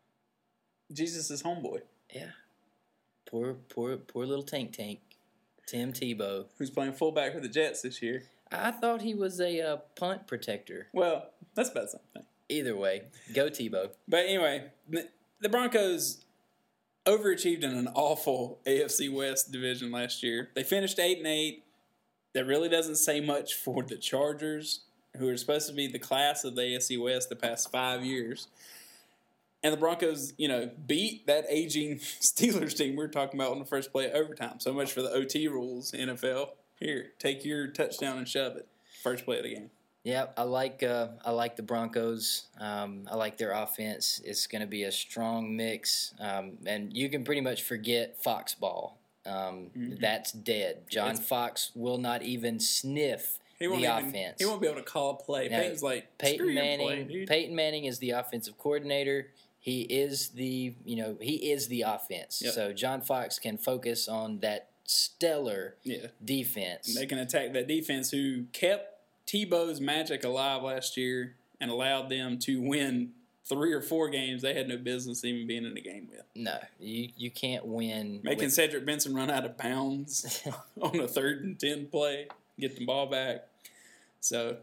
Speaker 3: Jesus' homeboy.
Speaker 2: Yeah. Poor, poor, poor little tank tank, Tim Tebow,
Speaker 3: who's playing fullback for the Jets this year.
Speaker 2: I thought he was a uh, punt protector.
Speaker 3: Well, that's about something.
Speaker 2: Either way, go Tebow.
Speaker 3: But anyway, the Broncos overachieved in an awful A F C West division last year. They finished eight and eight. That really doesn't say much for the Chargers, who are supposed to be the class of the A F C West the past five years. And the Broncos, you know, beat that aging Steelers team we were talking about on the first play of overtime. So much for the O T rules, N F L. Here, take your touchdown and shove it. First play of the game.
Speaker 2: Yeah, I like uh, I like the Broncos. Um, I like their offense. It's going to be a strong mix, um, and you can pretty much forget Foxball. Um, mm-hmm. That's dead. John it's, Fox will not even sniff the even, offense.
Speaker 3: He won't be able to call a play. Now, Peyton's like
Speaker 2: Peyton Manning.
Speaker 3: Play, dude.
Speaker 2: Peyton Manning is the offensive coordinator. He is the you know he is the offense. Yep. So John Fox can focus on that stellar
Speaker 3: yeah.
Speaker 2: defense.
Speaker 3: They can attack that defense who kept Tebow's magic alive last year and allowed them to win three or four games they had no business even being in the game with.
Speaker 2: No, you you can't win.
Speaker 3: Making
Speaker 2: with...
Speaker 3: Cedric Benson run out of bounds on a third and ten play, get the ball back. So,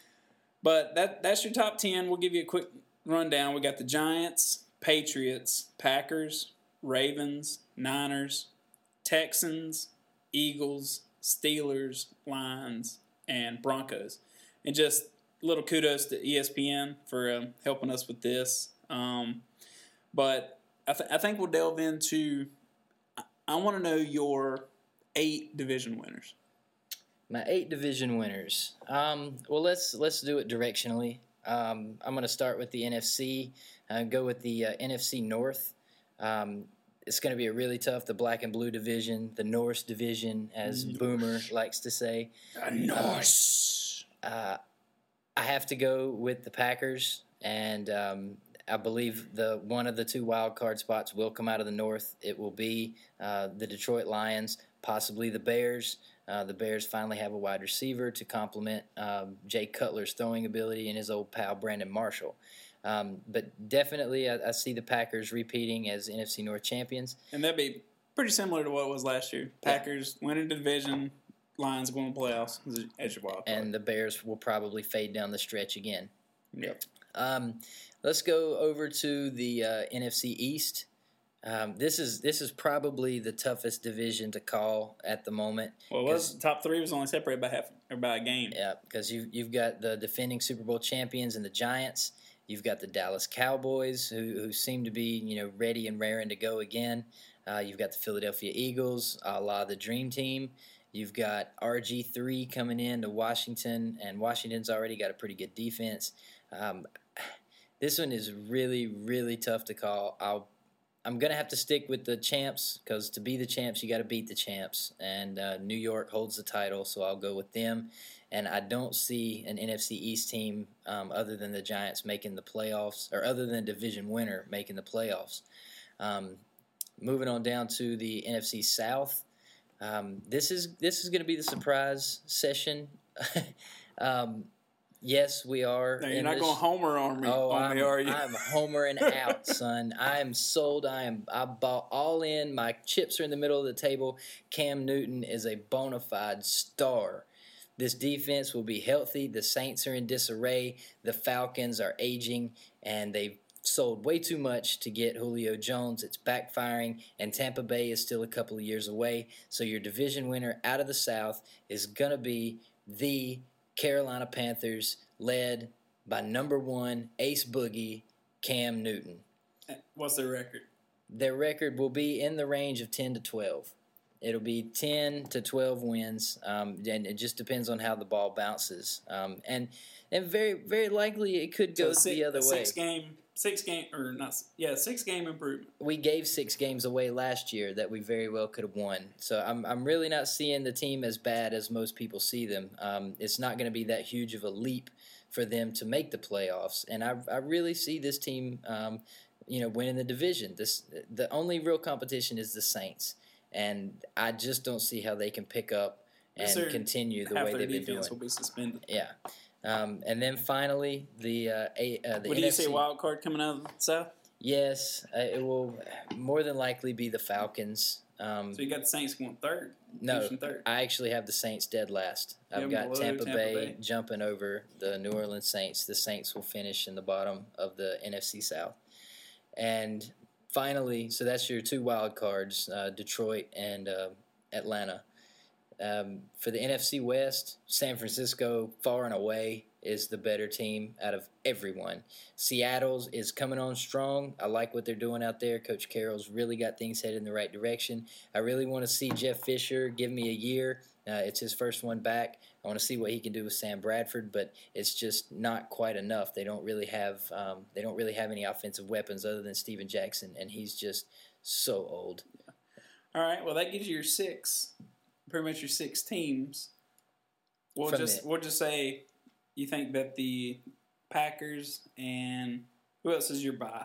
Speaker 3: but that that's your top ten. We'll give you a quick rundown. We got the Giants, Patriots, Packers, Ravens, Niners, Texans, Eagles, Steelers, Lions, and Broncos. And just a little kudos to E S P N for um, helping us with this. Um, but I, th- I think we'll delve into I, I want to know your eight division winners.
Speaker 2: My eight division winners. Um, well, let's let's do it directionally. Um, I'm going to start with the N F C. Uh, go with the uh, N F C North. Um, it's going to be a really tough, the black and blue division, the Norse division, as Norse. Boomer likes to say.
Speaker 3: Norse.
Speaker 2: Uh, uh, I have to go with the Packers, and um, I believe the one of the two wild card spots will come out of the North. It will be uh, the Detroit Lions, possibly the Bears. Uh, the Bears finally have a wide receiver to complement um, Jay Cutler's throwing ability and his old pal Brandon Marshall. Um, but definitely I, I see the Packers repeating as N F C North champions.
Speaker 3: And that'd be pretty similar to what it was last year. Packers yeah. winning the division, Lions going to playoffs as your wild card.
Speaker 2: And the Bears will probably fade down the stretch again.
Speaker 3: Yep.
Speaker 2: Um, let's go over to the uh, N F C East. Um, this is this is probably the toughest division to call at the moment.
Speaker 3: Well, it was top three was only separated by half or by a game.
Speaker 2: Yeah, because you you've got the defending Super Bowl champions and the Giants. You've got the Dallas Cowboys, who, who seem to be, you know, ready and raring to go again. Uh, you've got the Philadelphia Eagles, a la the Dream Team. You've got R G three coming in to Washington, and Washington's already got a pretty good defense. Um, This one is really, really tough to call. I'll, I'm going to have to stick with the champs because to be the champs, you got to beat the champs. And uh, New York holds the title, so I'll go with them. And I don't see an N F C East team um, other than the Giants making the playoffs, or other than a division winner making the playoffs. Um, moving on down to the N F C South, um, this is this is going to be the surprise session. um, yes, we are.
Speaker 3: No, you're not going homer on me,
Speaker 2: oh,
Speaker 3: on
Speaker 2: I'm,
Speaker 3: me, are you?
Speaker 2: I'm homering out, son. I am sold. I am. I bought all in. My chips are in the middle of the table. Cam Newton is a bona fide star. This defense will be healthy. The Saints are in disarray. The Falcons are aging, and they've sold way too much to get Julio Jones. It's backfiring, and Tampa Bay is still a couple of years away. So your division winner out of the South is going to be the Carolina Panthers, led by number one ace boogie, Cam Newton.
Speaker 3: What's their record?
Speaker 2: Their record will be in the range of ten to twelve. It'll be ten to twelve wins, um, and it just depends on how the ball bounces. Um, and and very very likely it could go
Speaker 3: so six,
Speaker 2: the other way.
Speaker 3: Six game, six game, or not? Yeah, six game improvement.
Speaker 2: We gave six games away last year that we very well could have won. So I'm I'm really not seeing the team as bad as most people see them. Um, it's not going to be that huge of a leap for them to make the playoffs, and I I really see this team, um, you know, winning the division. This the only real competition is the Saints. And I just don't see how they can pick up and continue the way they've been doing.
Speaker 3: Will be suspended.
Speaker 2: Yeah, um, and then finally the uh, a, uh, the
Speaker 3: what
Speaker 2: N F C,
Speaker 3: do you say? Wild card coming out of the South?
Speaker 2: Yes, uh, it will more than likely be the Falcons. Um,
Speaker 3: so you got the Saints going third.
Speaker 2: No,
Speaker 3: third.
Speaker 2: I actually have the Saints dead last. I've got Tampa, Tampa Bay, Bay jumping over the New Orleans Saints. The Saints will finish in the bottom of the N F C South, and. Finally, so that's your two wild cards, uh, Detroit and uh, Atlanta. Um, for the N F C West, San Francisco, far and away, is the better team out of everyone. Seattle's is coming on strong. I like what they're doing out there. Coach Carroll's really got things headed in the right direction. I really want to see Jeff Fisher give me a year. Uh, it's his first one back. I want to see what he can do with Sam Bradford, but it's just not quite enough. They don't really have um, they don't really have any offensive weapons other than Steven Jackson, and he's just so old.
Speaker 3: Yeah. All right, well that gives you your six, pretty much your six teams. We'll From just it. we'll just say you think that the Packers and who else is your bye?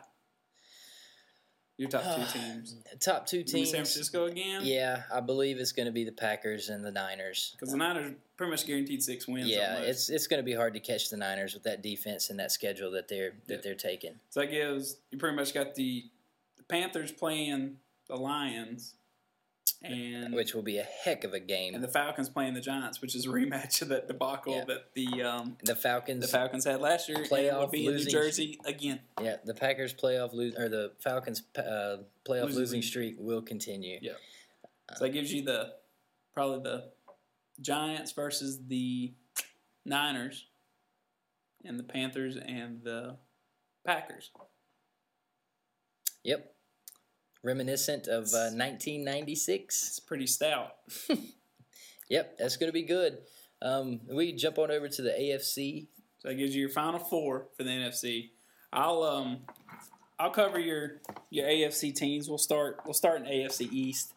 Speaker 3: Your top two teams.
Speaker 2: Top two teams.
Speaker 3: San Francisco again?
Speaker 2: Yeah, I believe it's going to be the Packers and the Niners.
Speaker 3: Because the Niners pretty much guaranteed six wins.
Speaker 2: Yeah,
Speaker 3: almost.
Speaker 2: it's it's going to be hard to catch the Niners with that defense and that schedule that they're that yeah. they're taking.
Speaker 3: So that gives you pretty much got the, the Panthers playing the Lions, and
Speaker 2: which will be a heck of a game.
Speaker 3: And the Falcons playing the Giants, which is a rematch of that debacle yeah. that the um,
Speaker 2: the Falcons
Speaker 3: the Falcons had last year. Playoff and will be in New Jersey again.
Speaker 2: Yeah, the Packers playoff lose or the Falcons uh, playoff losing, losing streak will continue.
Speaker 3: Yeah, so that gives you the probably the Giants versus the Niners, and the Panthers and the Packers.
Speaker 2: Yep. Reminiscent of uh, nineteen ninety-six.
Speaker 3: It's pretty stout.
Speaker 2: Yep, that's going to be good. Um, we jump on over to the A F C.
Speaker 3: So that gives you your final four for the N F C. I'll um, I'll cover your your A F C teams. We'll start we'll start in A F C East.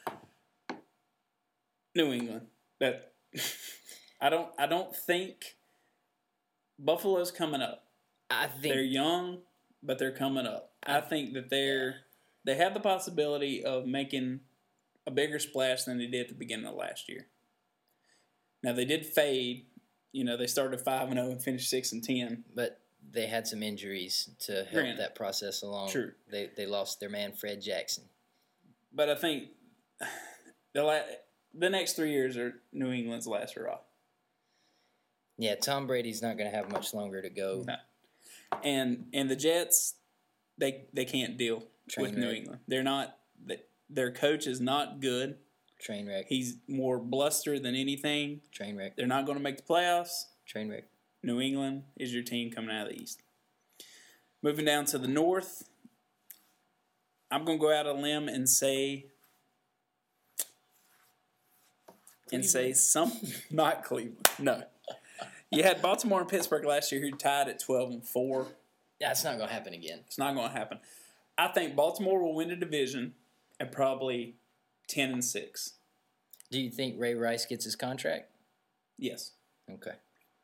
Speaker 3: New England. That I don't I don't think Buffalo's coming up.
Speaker 2: I think
Speaker 3: they're young, but they're coming up. I, I think that they're. Yeah. They have the possibility of making a bigger splash than they did at the beginning of last year. Now, they did fade. You know, they started five and oh and finished six and ten.
Speaker 2: But they had some injuries to help Granted. that process along.
Speaker 3: True.
Speaker 2: They they lost their man, Fred Jackson.
Speaker 3: But I think the, la- the next three years are New England's last hurrah.
Speaker 2: Yeah, Tom Brady's not going to have much longer to go.
Speaker 3: No. And and the Jets, they they can't deal. Train with wreck. New England. They're not – their coach is not good.
Speaker 2: Train wreck.
Speaker 3: He's more bluster than anything.
Speaker 2: Train wreck.
Speaker 3: They're not going to make the playoffs.
Speaker 2: Train wreck.
Speaker 3: New England is your team coming out of the East. Moving down to the North, I'm going to go out on a limb and say – and say something – not Cleveland. No. You had Baltimore and Pittsburgh last year who tied at twelve and four.
Speaker 2: That's not going to happen again.
Speaker 3: It's not going to happen. I think Baltimore will win the division at probably ten and six.
Speaker 2: Do you think Ray Rice gets his contract?
Speaker 3: Yes.
Speaker 2: Okay.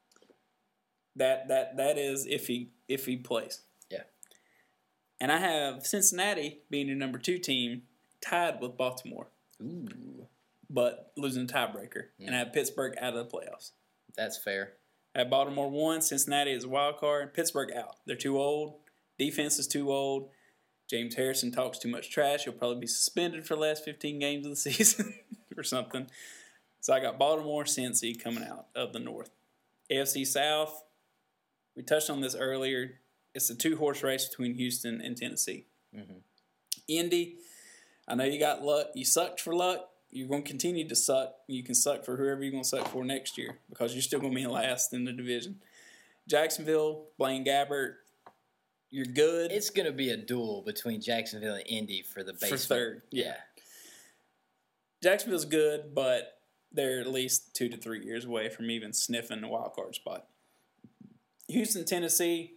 Speaker 3: That that that is if he if he plays.
Speaker 2: Yeah.
Speaker 3: And I have Cincinnati being your number two team, tied with Baltimore.
Speaker 2: Ooh.
Speaker 3: But losing the tiebreaker. Mm. And I have Pittsburgh out of the playoffs.
Speaker 2: That's fair.
Speaker 3: I have Baltimore one, Cincinnati is a wild card, Pittsburgh out. They're too old. Defense is too old. James Harrison talks too much trash. He'll probably be suspended for the last fifteen games of the season or something. So I got Baltimore, Cincy coming out of the North. A F C South, we touched on this earlier. It's a two-horse race between Houston and Tennessee. Mm-hmm. Indy, I know you got luck. You sucked for luck. You're going to continue to suck. You can suck for whoever you're going to suck for next year because you're still going to be last in the division. Jacksonville, Blaine Gabbert, you're good.
Speaker 2: It's going to be a duel between Jacksonville and Indy for the basement.
Speaker 3: For third, yeah. Jacksonville's good, but they're at least two to three years away from even sniffing the wild card spot. Houston, Tennessee,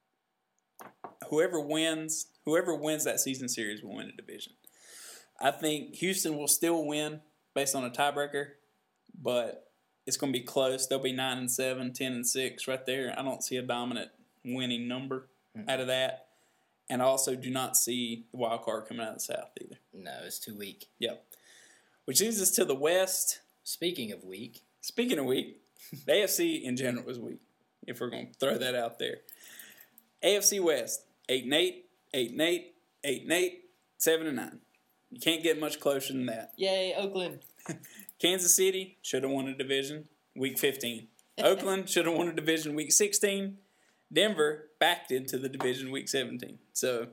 Speaker 3: whoever wins, whoever wins that season series will win the division. I think Houston will still win based on a tiebreaker, but it's going to be close. They'll be nine and seven, ten and six right there. I don't see a dominant winning number mm-hmm. out of that, and I also do not see the wild card coming out of the South either.
Speaker 2: No, it's too weak.
Speaker 3: Yep. Which leads us to the West.
Speaker 2: Speaking of weak,
Speaker 3: speaking of weak, the A F C in general is weak. If we're going to throw that out there, A F C West eight and eight, eight and eight, eight and eight, seven and nine. You can't get much closer than that.
Speaker 2: Yay, Oakland.
Speaker 3: Kansas City should have won a division week fifteen. Oakland should have won a division week sixteen. Denver backed into the division week seventeen. So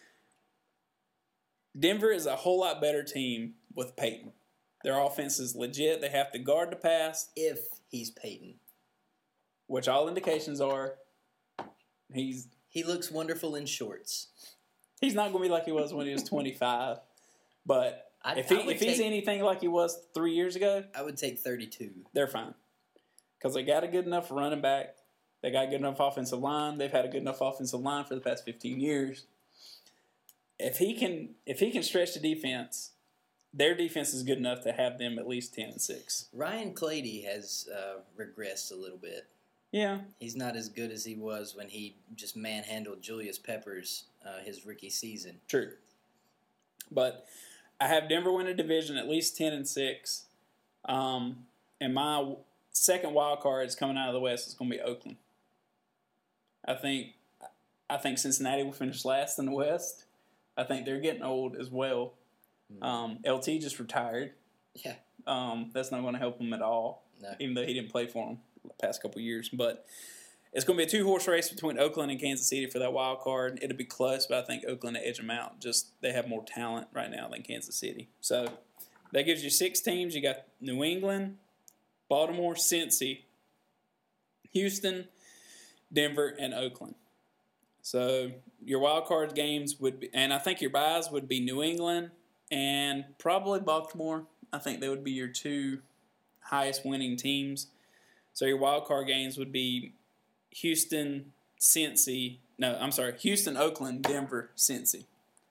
Speaker 3: Denver is a whole lot better team with Peyton. Their offense is legit. They have to guard the pass.
Speaker 2: If he's Peyton.
Speaker 3: Which all indications are he's...
Speaker 2: He looks wonderful in shorts.
Speaker 3: He's not going to be like he was when he was twenty-five. But I, if, he, if he's take, anything like he was three years ago...
Speaker 2: I would take thirty-two.
Speaker 3: They're fine. Because they got a good enough running back. They got a good enough offensive line. They've had a good enough offensive line for the past fifteen years. If he can, if he can stretch the defense... Their defense is good enough to have them at least ten and six.
Speaker 2: Ryan Clady has uh, regressed a little bit.
Speaker 3: Yeah.
Speaker 2: He's not as good as he was when he just manhandled Julius Peppers uh, his rookie season.
Speaker 3: True. But I have Denver win a division at least ten and six. Um, and my second wild card is coming out of the West. It's going to be Oakland. I think I think Cincinnati will finish last in the West. I think they're getting old as well. Um, L T just retired.
Speaker 2: Yeah.
Speaker 3: Um, that's not going to help him at all,
Speaker 2: no.
Speaker 3: Even though he didn't play for him the past couple of years. But it's going to be a two-horse race between Oakland and Kansas City for that wild card. It'll be close, but I think Oakland will edge them out. Just they have more talent right now than Kansas City. So that gives you six teams. You got New England, Baltimore, Cincy, Houston, Denver, and Oakland. So your wild card games would be, and I think your buys would be New England, and probably Baltimore. I think they would be your two highest winning teams. So your wild card games would be Houston, Cincy. No, I'm sorry. Houston, Oakland, Denver, Cincy.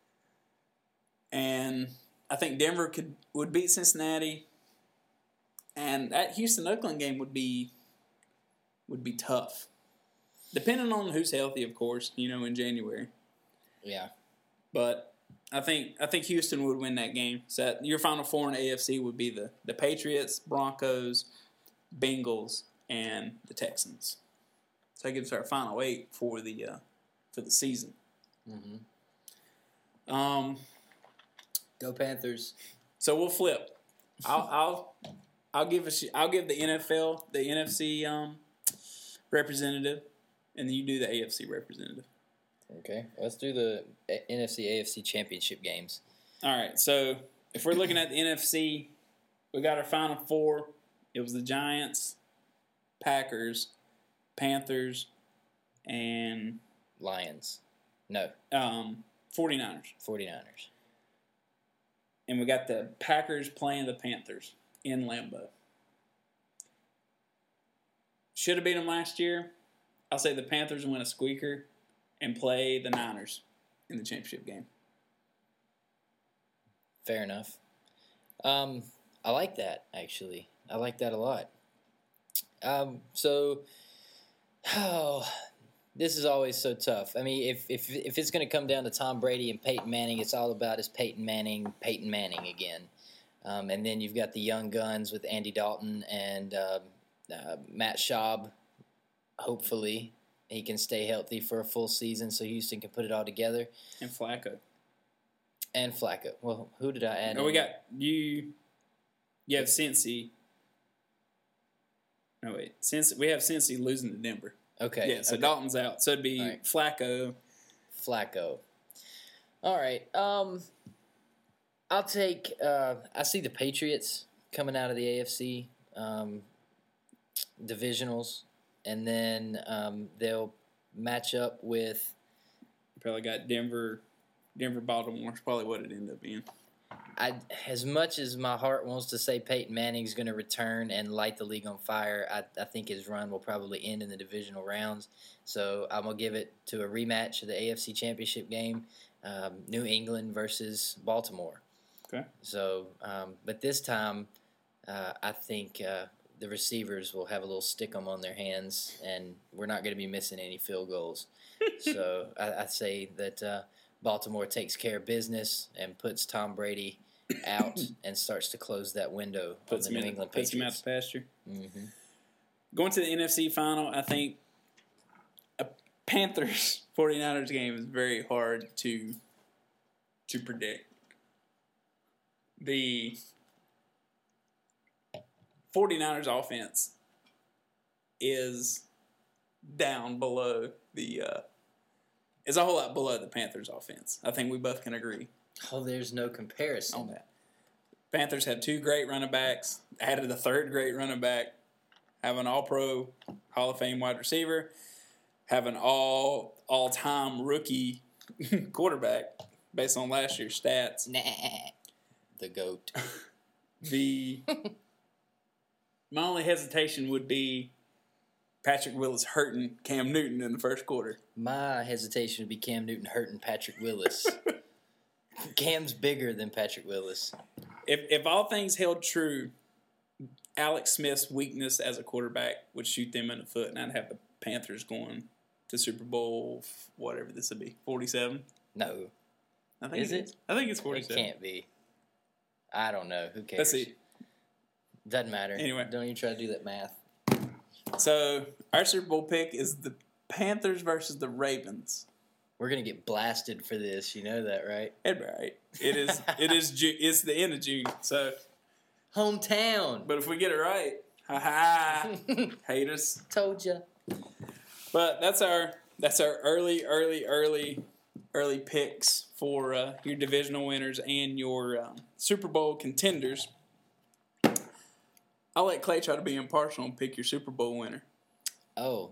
Speaker 3: And I think Denver could would beat Cincinnati. And that Houston Oakland game would be would be tough. Depending on who's healthy, of course, you know, in January.
Speaker 2: Yeah.
Speaker 3: But I think I think Houston would win that game. So that your Final Four in the A F C would be the, the Patriots, Broncos, Bengals, and the Texans. So that gives our final eight for the uh, for the season.
Speaker 2: Mm-hmm.
Speaker 3: Um,
Speaker 2: Go Panthers.
Speaker 3: So we'll flip. I'll I'll I'll give a, I'll give the N F L the N F C um, representative, and then you do the A F C representative.
Speaker 2: Okay, let's do the N F C A F C championship games.
Speaker 3: All right, so if we're looking at the N F C, we got our Final Four. It was the Giants, Packers, Panthers, and...
Speaker 2: Lions. No.
Speaker 3: Um, 49ers.
Speaker 2: 49ers.
Speaker 3: And we got the Packers playing the Panthers in Lambeau. Should have beat them last year. I'll say the Panthers win a squeaker. and play the Niners in the championship game.
Speaker 2: Fair enough. Um, I like that, actually. I like that a lot. Um, so, oh, this is always so tough. I mean, if if if it's going to come down to Tom Brady and Peyton Manning, it's all about is Peyton Manning, Peyton Manning again. Um, and then you've got the young guns with Andy Dalton and uh, uh, Matt Schaub. Hopefully, he can stay healthy for a full season so Houston can put it all together.
Speaker 3: And Flacco.
Speaker 2: And Flacco. Well, who did I add?
Speaker 3: No, we got you. You have Cincy. No wait, Cincy. We have Cincy losing to Denver.
Speaker 2: Okay.
Speaker 3: Yeah, so
Speaker 2: okay.
Speaker 3: Dalton's out. So it'd be right. Flacco.
Speaker 2: Flacco. All right. Um, I'll take. Uh, I see the Patriots coming out of the A F C um, divisionals, and then um, they'll match up with.
Speaker 3: Probably got Denver. Denver, Baltimore is probably what it ended up being.
Speaker 2: I, as much as my heart wants to say Peyton Manning's going to return and light the league on fire, I, I think his run will probably end in the divisional rounds. So I'm going to give it to a rematch of the A F C Championship game, um, New England versus Baltimore.
Speaker 3: Okay.
Speaker 2: So, um, but this time, uh, I think uh, the receivers will have a little stick-em on their hands, and we're not going to be missing any field goals. So I, I say that uh, Baltimore takes care of business and puts Tom Brady out and starts to close that window
Speaker 3: puts
Speaker 2: on the New
Speaker 3: in,
Speaker 2: England
Speaker 3: puts
Speaker 2: Patriots.
Speaker 3: Puts him out the pasture.
Speaker 2: Mm-hmm.
Speaker 3: Going to the N F C final, I think a Panthers 49ers game is very hard to to predict. The 49ers offense is down below the uh, is a whole lot below the Panthers offense. I think we both can agree.
Speaker 2: Oh, there's no comparison
Speaker 3: on that. Panthers have two great running backs, added a third great running back, have an all-pro Hall of Fame wide receiver, have an all all-time rookie quarterback based on last year's stats.
Speaker 2: Nah. The GOAT.
Speaker 3: The my only hesitation would be Patrick Willis hurting Cam Newton in the first quarter.
Speaker 2: My hesitation would be Cam Newton hurting Patrick Willis. Cam's bigger than Patrick Willis.
Speaker 3: If if all things held true, Alex Smith's weakness as a quarterback would shoot them in the foot, and I'd have the Panthers going to Super Bowl, whatever this would be, forty-seven?
Speaker 2: No.
Speaker 3: I think
Speaker 2: is
Speaker 3: it?
Speaker 2: it?
Speaker 3: Is. I think it's forty-seven.
Speaker 2: It can't be. I don't know. Who cares?
Speaker 3: Let's see.
Speaker 2: Doesn't matter.
Speaker 3: Anyway.
Speaker 2: Don't even try to do that math.
Speaker 3: So, our Super Bowl pick is the Panthers versus the Ravens.
Speaker 2: We're gonna get blasted for this. You know that, right?
Speaker 3: It's right. It is. It is. Ju- it's the end of June. So,
Speaker 2: hometown.
Speaker 3: But if we get it right, ha ha, haters.
Speaker 2: Told ya.
Speaker 3: But that's our that's our early, early, early, early picks for uh, your divisional winners and your um, Super Bowl contenders. I'll let Clay try to be impartial and pick your Super Bowl winner.
Speaker 2: Oh.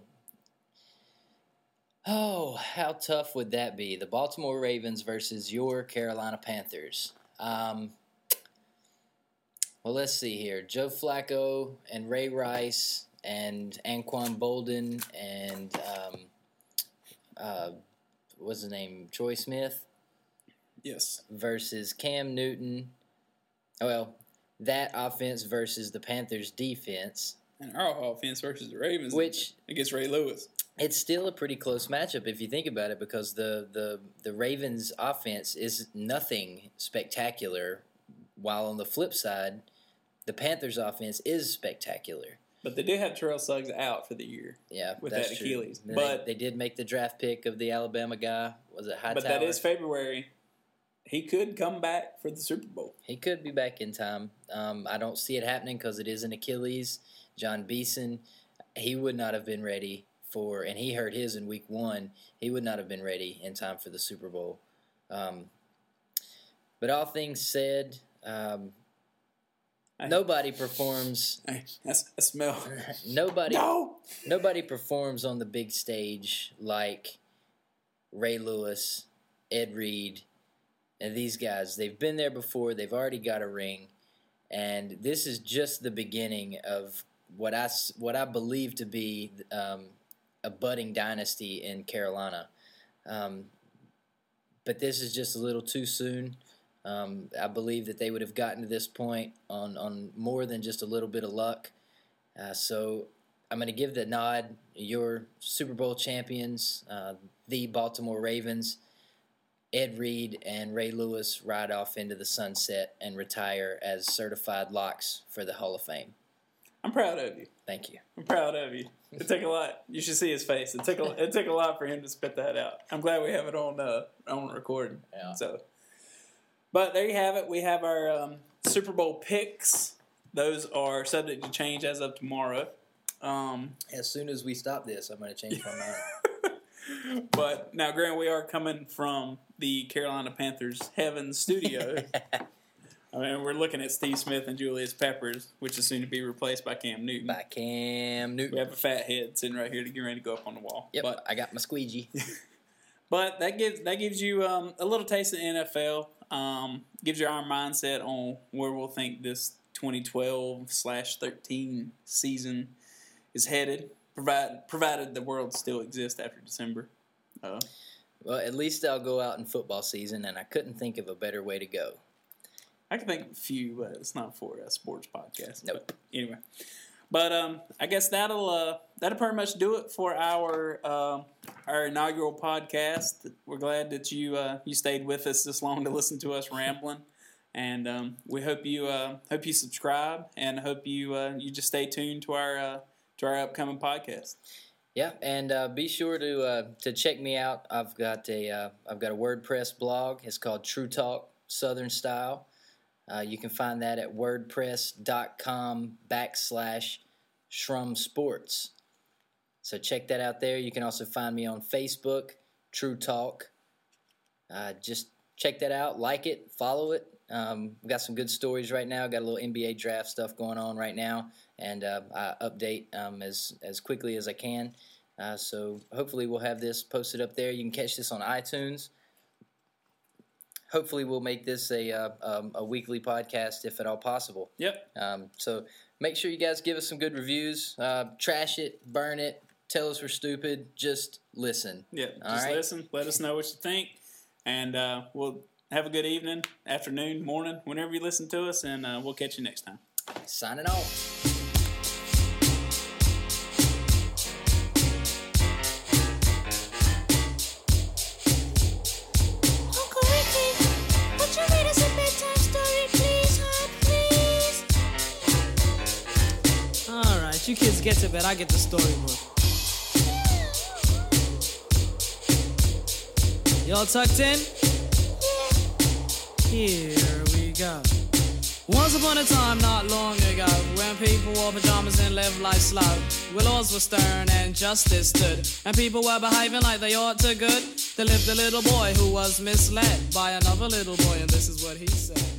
Speaker 2: Oh, how tough would that be? The Baltimore Ravens versus your Carolina Panthers. Um, well, let's see here. Joe Flacco and Ray Rice and Anquan Bolden and um, uh, what's his name? Troy Smith?
Speaker 3: Yes.
Speaker 2: Versus Cam Newton. Well, that offense versus the Panthers defense.
Speaker 3: And our offense versus the Ravens.
Speaker 2: Which
Speaker 3: against Ray Lewis.
Speaker 2: It's still a pretty close matchup if you think about it, because the, the, the Ravens offense is nothing spectacular, while on the flip side, the Panthers offense is spectacular.
Speaker 3: But they did have Terrell Suggs out for the year.
Speaker 2: Yeah,
Speaker 3: with
Speaker 2: that's
Speaker 3: that
Speaker 2: true.
Speaker 3: Achilles.
Speaker 2: They,
Speaker 3: but
Speaker 2: they did make the draft pick of the Alabama guy. Was it Hightower?
Speaker 3: But that is February. He could come back for the Super Bowl.
Speaker 2: He could be back in time. Um, I don't see it happening because it is an Achilles. John Beeson, he would not have been ready for, and he hurt his in week one. He would not have been ready in time for the Super Bowl. Um, but all things said, um, I, nobody performs.
Speaker 3: I, I smell.
Speaker 2: Nobody.
Speaker 3: No.
Speaker 2: Nobody performs on the big stage like Ray Lewis, Ed Reed, and these guys. They've been there before. They've already got a ring, and this is just the beginning of what I what I believe to be um, a budding dynasty in Carolina. Um, but this is just a little too soon. Um, I believe that they would have gotten to this point on, on more than just a little bit of luck. Uh, so I'm going to give the nod. Your Super Bowl champions, uh, the Baltimore Ravens, Ed Reed and Ray Lewis ride off into the sunset and retire as certified locks for the Hall of Fame.
Speaker 3: I'm proud of you.
Speaker 2: Thank you.
Speaker 3: I'm proud of you. It took a lot. You should see his face. It took a, it took a lot for him to spit that out. I'm glad we have it on uh, on recording.
Speaker 2: Yeah.
Speaker 3: So, but there you have it. We have our um, Super Bowl picks. Those are subject to change as of tomorrow. Um,
Speaker 2: as soon as we stop this, I'm going to change my mind.
Speaker 3: But now, Grant, we are coming from the Carolina Panthers Heaven studio. I mean, we're looking at Steve Smith and Julius Peppers, which is soon to be replaced by Cam Newton.
Speaker 2: By Cam Newton.
Speaker 3: We have a fat head sitting right here to get ready to go up on the wall.
Speaker 2: Yep,
Speaker 3: but,
Speaker 2: I got my squeegee.
Speaker 3: But that gives that gives you um, a little taste of the N F L. Um, gives you our mindset on where we'll think this twenty twelve slash thirteen season is headed. Provided, provided the world still exists after December. Uh,
Speaker 2: well, at least I'll go out in football season, and I couldn't think of a better way to go.
Speaker 3: I can think of a few, but it's not for a sports podcast.
Speaker 2: Nope.
Speaker 3: But anyway, but um, I guess that'll uh, that'll pretty much do it for our uh, our inaugural podcast. We're glad that you uh, you stayed with us this long to listen to us rambling, and um, we hope you uh, hope you subscribe and hope you uh, you just stay tuned to our. Uh, to our upcoming podcast.
Speaker 2: Yeah, and uh, be sure to uh, to check me out. I've got a uh, I've got a WordPress blog. It's called True Talk Southern Style. Uh, you can find that at wordpress.com backslash Shrum Sports. So check that out there. You can also find me on Facebook, True Talk. Uh, just check that out, like it, follow it. Um, we've got some good stories right now. Got a little N B A draft stuff going on right now, and uh, I update um, as as quickly as I can. Uh, so hopefully we'll have this posted up there. You can catch this on iTunes. Hopefully we'll make this a uh, um, a weekly podcast if at all possible.
Speaker 3: Yep.
Speaker 2: Um, so make sure you guys give us some good reviews. Uh, trash it, burn it, tell us we're stupid. Just listen.
Speaker 3: Yeah,
Speaker 2: all
Speaker 3: just
Speaker 2: right?
Speaker 3: listen. Let us know what you think, and uh, we'll have a good evening, afternoon, morning, whenever you listen to us, and uh, we'll catch you next time.
Speaker 2: Signing off.
Speaker 1: You kids get to bed, I get the storybook. You all tucked in? Here we go. Once upon a time, not long ago, when people wore pajamas and lived life slow, where laws were stern and justice stood, and people were behaving like they ought to good, there lived a little boy who was misled by another little boy, and this is what he said.